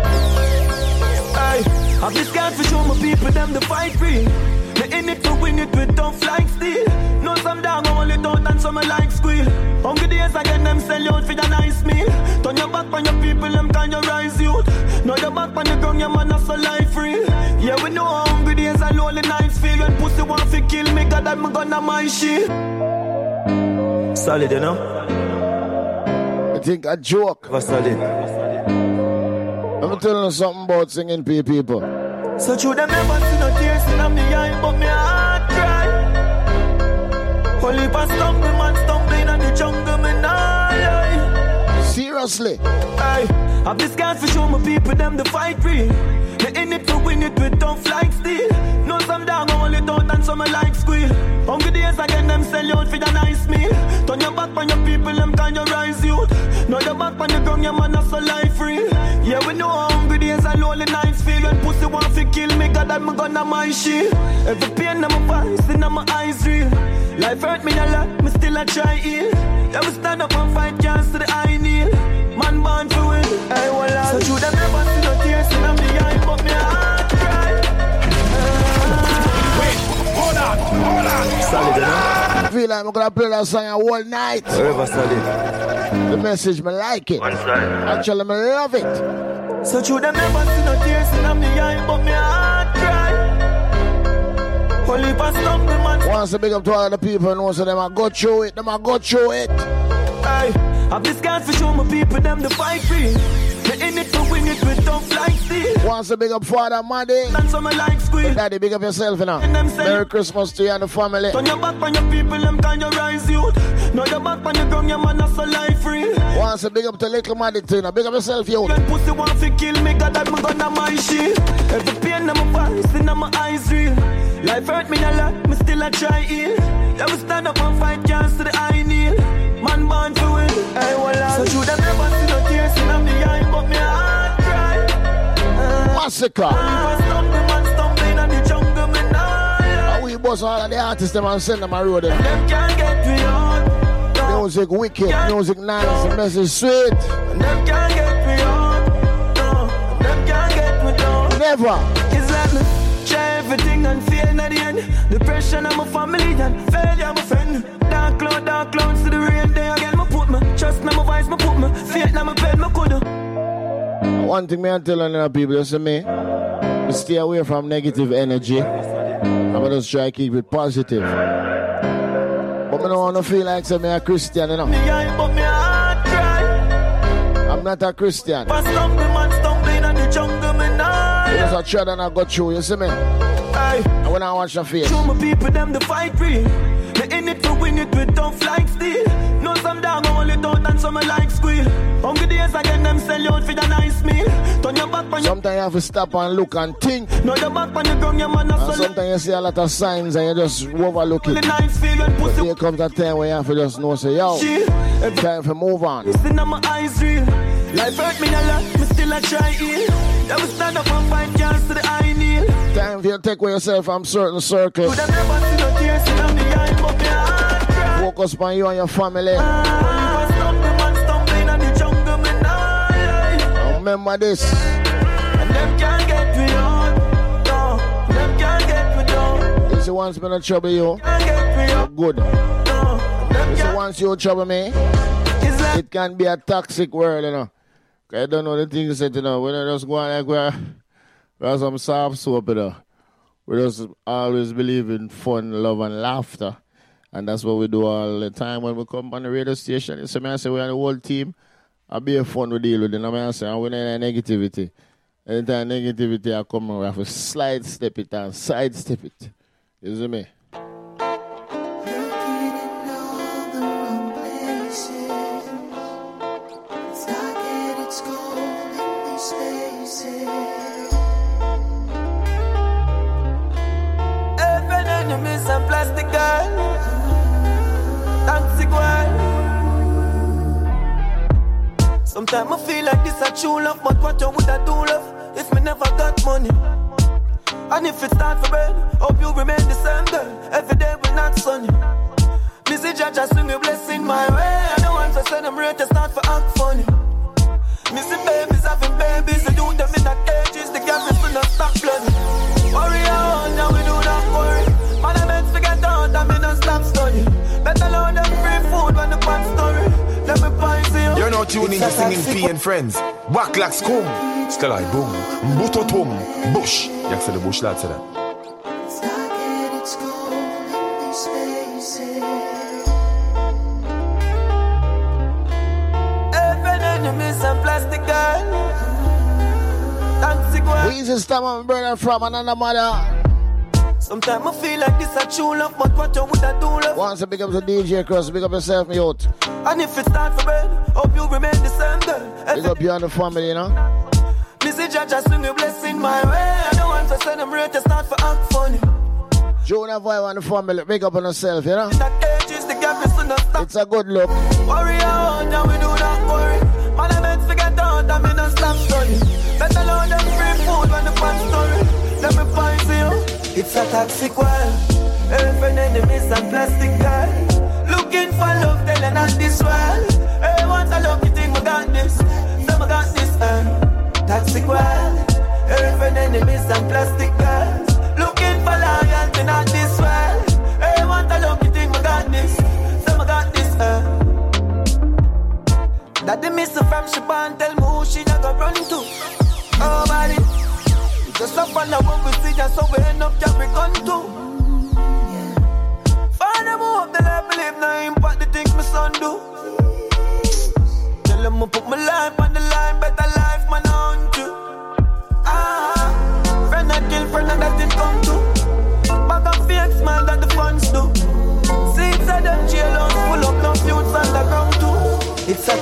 S9: Aye, I've this guys for show my people them the fight free. They in it to win it with tough like steel. Know some dog only don't and some like squeal. Hungry days again them sell you out for the nice meal. Turn your back on your people, them can you rise you. Now your back on the ground, your man so life free. Yeah, we know hungry days and lonely nights feel. When pussy want to kill me, God that me gonna my shit. Solid, you know?
S2: I think a joke.
S9: Solid.
S2: I'm telling you something about singing people.
S9: So true them never see no tears in my eye, but me heart cry. Holy pass stumbling, man stumbling in the jungle, me nah lie.
S2: Seriously.
S9: Aye, I've this guys for show my people them the fight free. They in it to win it with tough like steel. Know some dog only don't and some like squeal. Hungry days again them sell you out for the nice meal. Turn your back on your people, them can you rise you. Now your back on the ground, your man so life free. Yeah, we know hungry days and lonely nights feel. When pussy want to kill me, God that me gonna my shit. Every pain in my voice and my eyes real. Life hurt me a lot, me still a try heal. Yeah, we stand up and fight cans to the eye kneel. Man born to win, I will lie. So true them never see no tears in my eye, but me heart cry.
S8: Wait, hold on.
S9: Solid, you know?
S2: I feel like I'm gonna play that song all night.
S9: Forever solid.
S2: The message, me like it.
S9: One side.
S2: Actually, me love it.
S9: So true them never see no tears in my eye, but me heart cry. Holy pass stumbling, man.
S2: Once a big up to all the people and also them I go through it. Aye,
S9: I've this guys for show my people them the fight free. They in it to win it with tough like steel.
S2: Wants to big up Father Maddy.
S9: And some like squeal.
S2: Daddy, big up yourself, you know. Merry Christmas to you and the family.
S9: Turn your back on your people, them can you rise youth. No, your back on your ground, your man has a life real.
S2: Wants to big up to little Maddy too, now. Big up yourself, you.
S9: When pussy want to kill me, God, that my gun on my shield. Every pain in my voice, in my eyes real. Life hurt me a lot, me still a try heal. Yeah, we stand up and fight, can't see the eye kneel. Man born to win, hey, well, so through them never see no tears in my eye, but me heart cry.
S2: Massacre.
S9: Stumbling on the jungle, me now.
S2: We boss all of the artists them and send them a road.
S9: Them can't get me on.
S2: Music wicked, music nice, the message sweet.
S9: Them can't get me on. Them can't get me down.
S2: Never.
S9: It's like me try everything and fail at the end. Depression of my family and failure my friend. Dark clouds to the rain day again. Me put me trust in my voice, me put me faith in my bed, me coulda.
S2: One thing me I'm telling you people, you see me stay away from negative energy. I'm just try to keep it positive. But I don't want to feel like I'm a Christian, you know. I'm not a Christian.
S9: Stumbling on the jungle, me now.
S2: There's a trend and I go through, you see me? And when I watch your face.
S9: Show my people them the fight real. They in it to win it with tough like steel. No some dog only don't and some like squeal. Hungry days again them sell you out for the nice meal. Turn your back on your...
S2: Sometimes you have to stop and look and think.
S9: No your back on your ground, your man has...
S2: Sometimes you see a lot of signs and you just overlook it.
S9: Nice feeling,
S2: but there comes a time where you have to just know, say, yo, it's time to move on.
S9: It's in my eyes real. Life hurt me a lot, me still a try heal. Yeah, we stand up and fight, can't see the eye kneel.
S2: Time for you to take away yourself from certain circles. Focus on you and your family. Remember this.
S9: And them can't get me on. No, them can't get me down.
S2: This is once been a trouble you. Good. This is once you trouble me. It can be a toxic world, you know. I don't know the things that, you know, when I just go on like we're some soft soap, you know. We just always believe in fun, love, and laughter. And that's what we do all the time when we come on the radio station. So I say we're the whole team. I'll be a fun we deal with it. I say, and we're not negativity. Anytime negativity I come, we have to sidestep it. You see me?
S9: Some plastic girl, toxic world. Sometimes I feel like this a true love, but what you would I do love if me never got money? And if it start for bed, hope you remain the same girl. Every day we're not sunny. Missy Judge, I swing your blessing my way. I don't want to send them ready to start for act funny. Missy babies having babies, they do them in that ages. The gap is not stop bloody. Worry on, now we do not worry. Man, I meant to get out, I mean, don't stop study. Better load them free food when the pot story. Let me poison you.
S8: You're now tuning to Singing P and Friends. Waklaks kum, skalai boom, butotum, bush. Jak se the bush lad say that?
S9: Even enemies and plastic girl. Toxic world.
S2: We just stop my brother from another mother.
S9: Sometimes I feel like this a true love, but what you would I do love?
S2: Once you big up the DJ Cross, big up yourself, me out.
S9: And if it start for bed, hope you remain the same girl.
S2: Big up you and the family, you know.
S9: Missy Judge, I swing your blessing my way. I don't want to send them ready to start for act funny.
S2: Jonah Vibe and the family, big up on yourself, you know.
S9: That age is the gap is not stop.
S2: It's a good look.
S9: Worry on, now we do not worry. Man, I meant to get out, I mean, don't stop study. Better load them free food when the pot story. Let me poison you. It's a toxic world. Every enemies and plastic girl. Looking for love, telling us this world. Hey, once I love you, think I got this. So I got this, toxic world. Every enemies and plastic girls. Looking for loyalty, not this world. Hey, once I love you, think I got this. So I got this, That the missile from Shaban tell me who she not gonna run to. Oh, body. Just up on the one we see, just so we end up carry gun too. Find them hope that I believe now impact the things my son do. Tell them I put my life on the line, better life, man.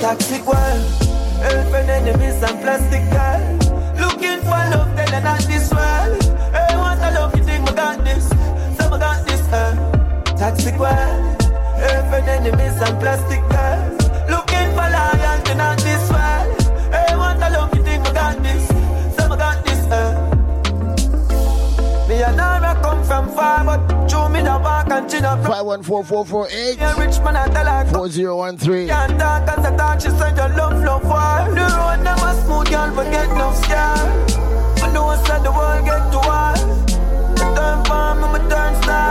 S6: toxic world. Help and enemies and plastic girl. Looking for love, then not this world. Hey, want a love, you think I got this? So I got this, toxic world. Help and enemies and plastic girl. Looking for loyalty, not this world. Hey, want a love, you think I got this? So I got this, Me and Nara come from far, but show me the walk and chin up.
S2: 514-448
S6: Yeah, rich man, I tell her
S2: 4013.
S6: can't talk as I talk, she said your love war. The road never smooth, girl, but get no scar. I know I said the world get to war. Turn farm, I'm a turn star.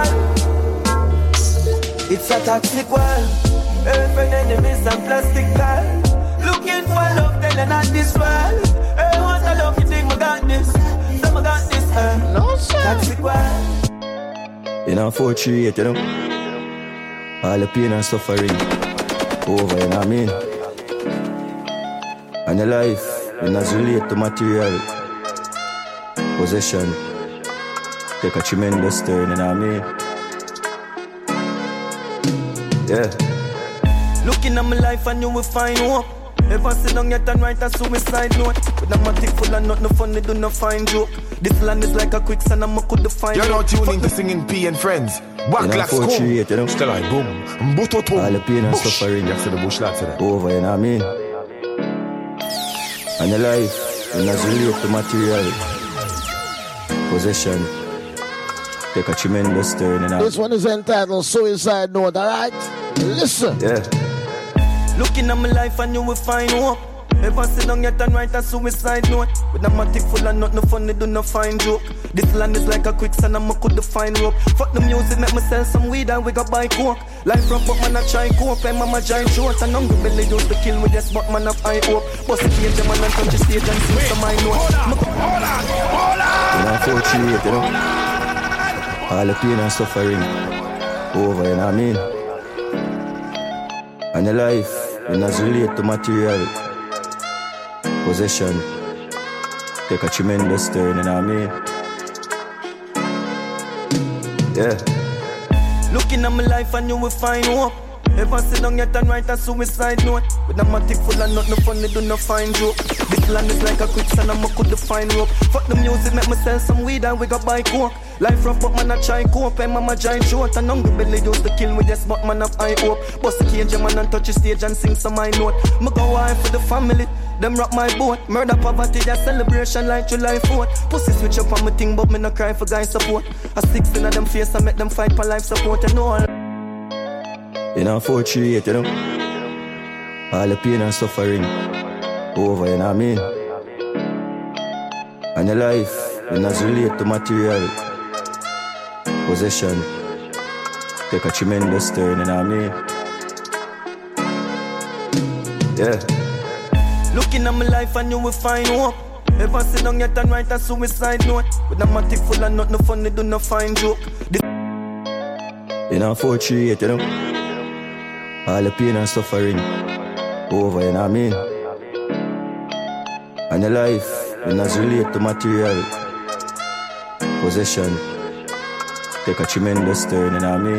S6: It's a toxic world. Earth and enemies and plastic girl. Looking for love, telling not this world. Hey, want a love, you think I got this? Some I got this,
S2: No, sir.
S6: toxic world.
S10: You know, 438, you know. All the pain and suffering over, you know what I mean? And your life, you not relate to material possession. Take a tremendous turn, you know what I mean? Yeah.
S6: Looking at my life and you will find hope. Ever sit down yet and write a suicide note. With a matic full of nothing funny, do not find joke. This land is like a quicksand and I could find.
S8: You're now tuning to Singing P and Friends. Waklax Kum. Still I boom. Mbuto tum.
S10: All the pain and suffering
S8: You see the bush lads today.
S10: over, you know what I mean? And your life, you not relate to material possession. Take a tremendous turn, you know.
S2: This one is entitled Suicide Note, alright? Listen.
S10: Yeah.
S6: Looking at my life and you will find hope. Ever sit down yet and write a suicide note. With a matic full of nothing funny, do not find joke. This land is like a quicksand and I could find rope. Fuck the music, make me sell some weed and we got buy coke. Life rough but man I try cope. And mama giant short and hungry belly used to kill me. Yes but man have high hope. Bust the cage man and touch the stage and sing some I know.
S10: You know, 438, you know. All the pain and suffering over, you know what I mean? And your life, you not relate to material possession. Take a tremendous turn, you know what I mean? Yeah.
S6: Looking at my life and you will find hope. Ever sit down yet and write a suicide note. With a matic full of nothing funny, do not find joke. This land is like a quicksand and I could find rope. Fuck the music, make me sell some weed and we got buy coke. Life rough but man I try cope. And mama giant short and hungry belly used to kill me. Yes but man have high hope. Bust the cage man and touch the stage and sing some high note. Me go wife for the family. Them rock my boat. Murder poverty, that celebration like July 4th. Pussy switch up on my thing but me no cry for guys support. A 16 of them face and make them fight for life support. And all
S10: You know, 438, you know. All the pain and suffering over, you know what I mean? And your life, you not relate to material possession. Take a tremendous turn, you know what I mean? Yeah.
S6: Looking at my life and you will find hope. Ever sit down yet and write a suicide note. With a matic full of nothing funny, do not find joke.
S10: You know, 438, you know. All the pain and suffering over, you know what I mean? And your life, you not relate to material possession. Take a tremendous turn, you know what I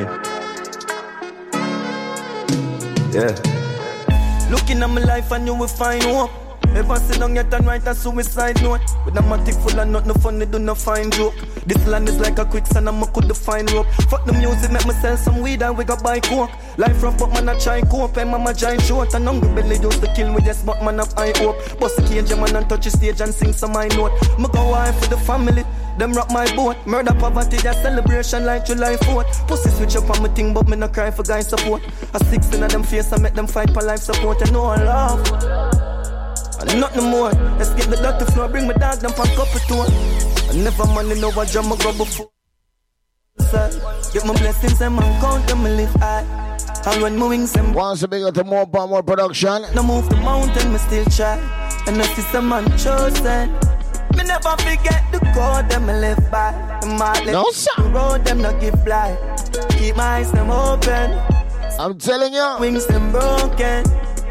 S10: mean? Yeah.
S6: Looking at my life and you will find hope. Ever sit down yet and write a suicide note. With a matic full of nothing funny, do not find joke. This land is like a quicksand and I could find rope. Fuck the music, make me sell some weed and we got buy coke. Life rough but man I try cope. And mama giant short and hungry belly used to kill me. Yes but man have high hope. Bust the cage man and touch the stage and sing some high note. Me go wife for the family. Them rock my boat. Murder poverty, that celebration like July 4th. Pussy switch up on my thing but me no cry for guys support. A 16 of them face and make them fight for life support. And no love and nothing more. Let's get the dirty floor, bring my dog them from couple to one. I never money know what jam I go before. Get my blessings and man count them I live high. And when my wings them
S2: once a bigger to more production.
S6: No move the mountain, me still try. And I see some man chosen. Me never forget the code them I live by.
S2: No sir.
S6: The road them not give blind. Keep my eyes them open.
S2: I'm telling you.
S6: Wings them broken.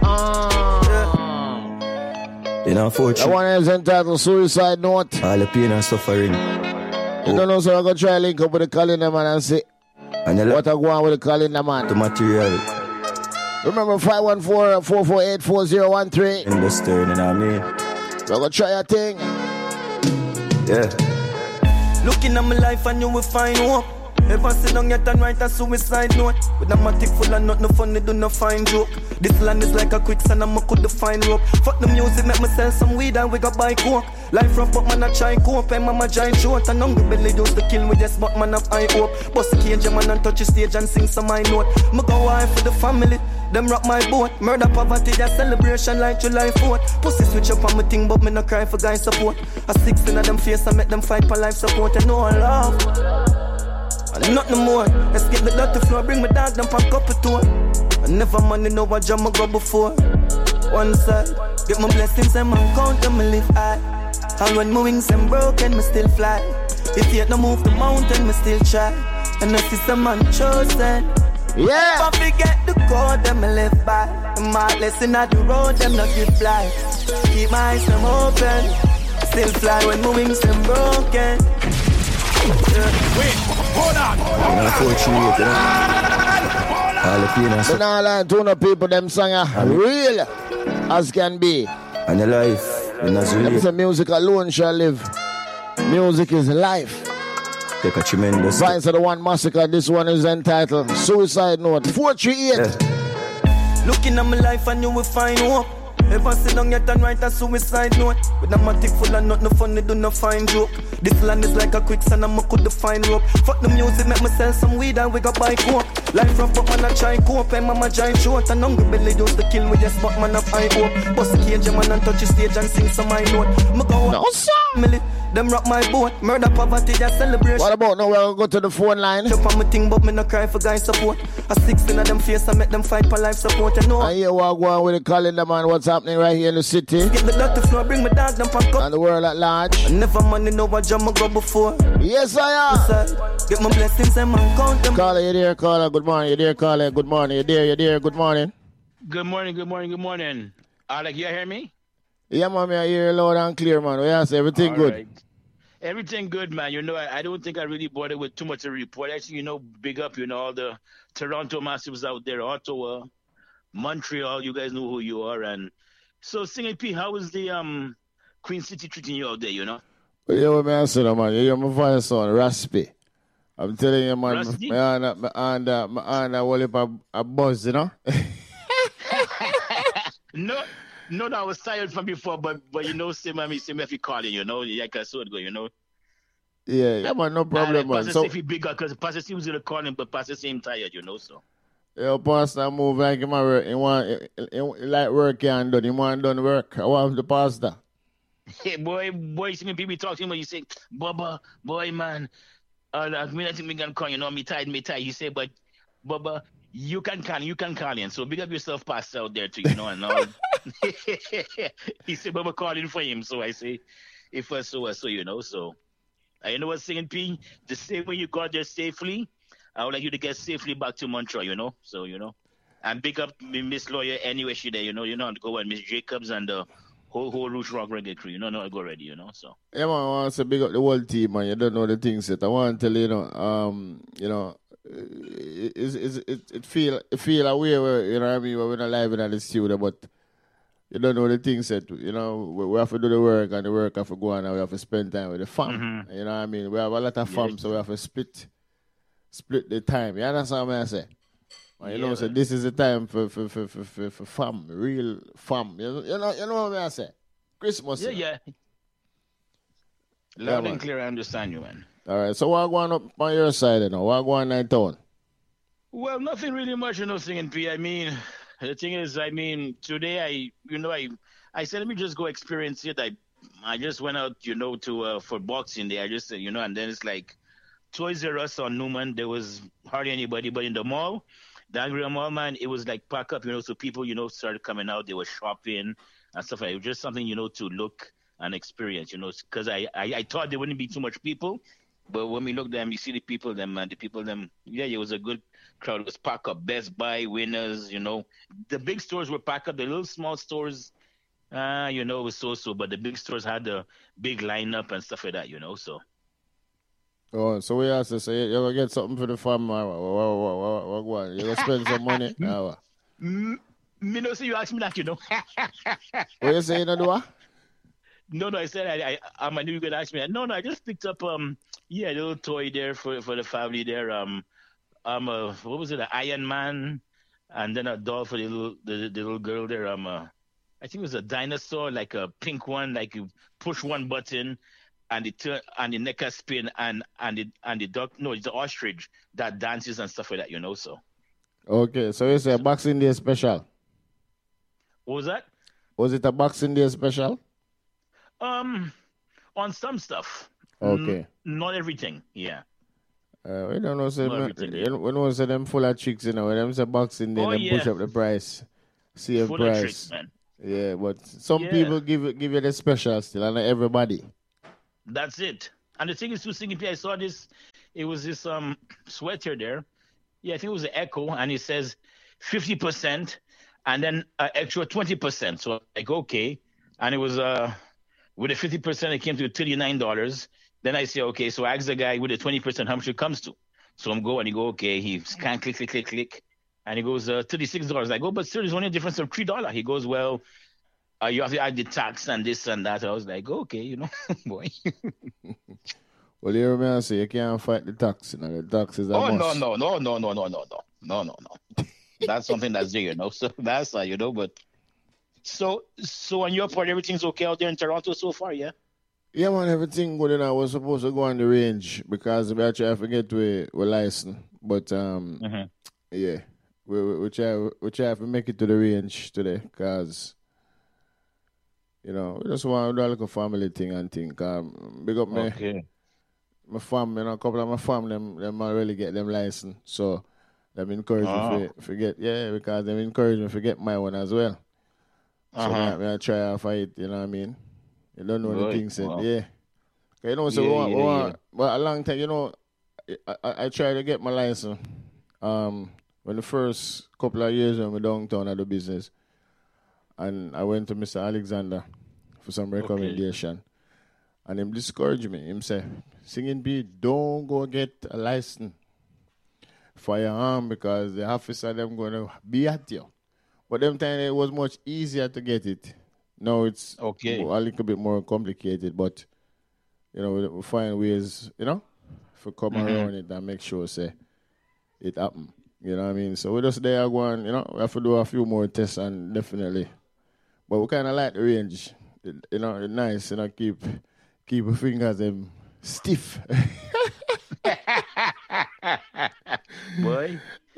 S10: You know, 438.
S2: That one is entitled Suicide Note.
S10: All the pain and suffering.
S2: You don't know, so I'm going to try link up with the calendar man and say,
S10: and
S2: what I go on with the calendar man.
S10: The material
S2: Remember 514-448-4013.
S10: In the stern, you know what I mean?
S2: We're gonna try a thing.
S10: Yeah.
S9: Looking at my life and you will find hope. Ever sit down yet and write a suicide note? With a matic full of nothing funny, do not find joke. This land is like a quicksand and I could find rope. Fuck the music, make me sell some weed and we got buy coke. Life rough but man I try cope. And mama giant short and hungry belly used to kill me, yes but man have high hope. Bust the cage man and touch the stage and sing some high note. Me go wife for the family, them rock my boat. Murder poverty, that celebration like July 4th. Pussy switch up on me thing but me no cry for guy support. A 16 of them face and make them fight for life support. And no love and nothing more. Escape the dirty floor, bring my dog down pack up a tour. I never money know what jam I go before. One side, get my blessings and my count and me live high. And when my wings and broken, me still fly. If yet no move the mountain, me still try. And I see some man chosen.
S2: Yeah.
S9: If I forget the code, them me live by. My lesson at the road, them not give fly. Keep my eyes them open. Still fly when my wings and broken.
S11: Wait, hold on.
S2: But now like two people them song real as can be.
S10: And your life
S2: Them say music alone shall live. Music is life.
S10: Take a tremendous
S2: Vines of the One Massacre. This one is entitled Suicide Note 438.
S9: Yeah. Looking at my life and you will find hope. Ever sit down yet and write a suicide note? With a matic full of nothing funny, do not find joke. This land is like a quicksand and I could find rope. Fuck the music, make me sell some weed and we got buy coke. Life rough but man I try cope. And mama giant short and hungry belly used to kill me, yes but man have high hope. Bust the cage man and touch the stage and sing some high note. Me go
S2: no, sir.
S9: Them rock my boat. Murder poverty, that celebration.
S2: What about now? We're gonna go to the phone line.
S9: Jump on me thing but me no cry for guy support. A 16 of them face and make them fight for life support. You know.
S2: And here we are going with the calendar man. What's happening right here in the city?
S9: Get the dirty floor, bring my dog down pack up.
S2: And the world at large.
S9: I never money know what jam I go before.
S2: Yes I am.
S9: Get my blessings and man count them.
S2: Caller, you there, caller? Good morning. You there, caller? Good morning. You there? Good morning.
S11: Good morning. Alec, you hear me?
S2: Yeah, man, I hear you loud and clear, man. Yes, everything
S11: All
S2: good.
S11: right. Everything good, man. You know, I don't think I really bothered with too much to report. Actually, you know, big up, you know, all the Toronto Massives out there, Ottawa, Montreal. You guys know who you are. And so, Singing P, how is the Queen City treating you out there, you know?
S2: Well, you know what I say, man? You hear my voice on raspy. I'm telling you, man, my hand a buzz, you know?
S11: No, I was tired from before, but you know, same if you call it, you know, like I saw it go, you know.
S2: Yeah, man, no problem, man.
S11: So if he bigger, because Pastor seems to call him, but Pastor seems tired, you know, so.
S2: Yeah, Pastor move like him work. He like work and done. He want done work. I want the pastor.
S11: Hey, boy, you see me people talk to him, and you say, Bubba, boy, man, I think me gonna call, you know, me tired. You say, but Bubba, you can call in. So big up yourself, Pastor, out there too, you know, and all. He said, Bubba calling for him. So I say, if I so, you know, so. You know what, Singing P? The same way you got there safely, I would like you to get safely back to Montreal, you know? So, you know. And big up Miss Lawyer anyway, she there, you know how to go and Miss Jacobs and the whole Roots Rock Reggae crew, you know how to go ready, you know, so.
S2: Yeah, man, I want to big up the whole team, man. You don't know the things yet. I want to tell you, it feel a way where, you know what I mean, we're not live in the studio, but you don't know the things that, you know, we have to do the work and the work have to go on and we have to spend time with the fam.
S11: Mm-hmm.
S2: You know what I mean? We have a lot of fam, so we have to split the time. You understand what I say? You know, so this is the time for fam, real fam. You know what I say? Christmas.
S11: Yeah. Loud and clear, I understand you, man.
S2: All right, so what going up on your side, you know? What going on in town?
S11: Well, nothing really much, you know, Singing P. I mean, the thing is, today I said, let me just go experience it. I just went out, you know, to for Boxing Day. I just, you know, and then it's like Toys R Us on Newman. There was hardly anybody, but in the mall, the Angria Mall, man, it was like pack up, you know, so people, you know, started coming out. They were shopping and stuff like that. It was just something, you know, to look and experience, you know, because I thought there wouldn't be too much people. But when we look at them, you see the people, yeah, it was a good crowd. It was packed up. Best Buy, Winners, you know. The big stores were packed up. The little small stores, you know, it was so. But the big stores had a big lineup and stuff like that, you know, so.
S2: Oh, so we have to say, you're going to get something for the fam. What? You're going to spend some money?
S11: Me no see you ask me that, you know.
S2: What you say, you know, do what?
S11: No, I said I knew you were gonna ask me that. No, I just picked up a little toy there for the family there. What was it? An Iron Man, and then a doll for the little girl there. I think it was a dinosaur, like a pink one, like you push one button and the neck has spin and the duck, no, it's the ostrich that dances and stuff like that, you know. So
S2: okay, so you say a Boxing Day special.
S11: What was that?
S2: Was it a Boxing Day special?
S11: On some stuff.
S2: Okay.
S11: Not everything, yeah.
S2: We don't know, say, we know say them full of tricks, you know. When them say Boxing Day, them push up the price. See a
S11: full
S2: price.
S11: Of tricks, man.
S2: Yeah, but some people give you the special still, and not everybody.
S11: That's it. And the thing is, too, Singing P, I saw this. It was this sweater there. Yeah, I think it was the Echo, and it says 50%, and then extra 20%. So like, okay, and it was with the 50%, it came to $39. Then I say, okay, so I asked the guy with the 20% how much it comes to. So I'm going, and he go, okay, he scan, click, and he goes $36. I go, but still, there's only a difference of $3. He goes, well, you have to add the tax and this and that. I was like, okay, you know, boy.
S2: Well, you remember, say you can't fight the tax. You know, the tax is a must.
S11: No. That's something that's there, you know. So that's you know. But so on your part, everything's okay out there in Toronto so far, yeah.
S2: Yeah, man, everything good. I was supposed to go on the range because we actually have to get to a license, but yeah, we try to make it to the range today because. You know, we just want to do like a family thing and think. Big up my fam, you know, a couple of my fam, them really get them license. So, them encourage me to get, because them encourage me to get my one as well. So, I try to fight, you know what I mean? You don't know the things, yeah. You know, so but a long time, you know, I try to get my license. When the first couple of years when we downtown at the business, and I went to Mr. Alexander for some recommendation. And him discouraged me. Him say, Singing B, don't go get a license for your arm because the officer them going to be at you. But them time it was much easier to get it. Now it's a little bit more complicated, but you know, we find ways, you know, to come around it and make sure say it happen. You know what I mean? So we just there going, you know, we have to do a few more tests and definitely. But we kind of like the range. You know, it's nice, you know, keep your fingers stiff.
S11: Boy.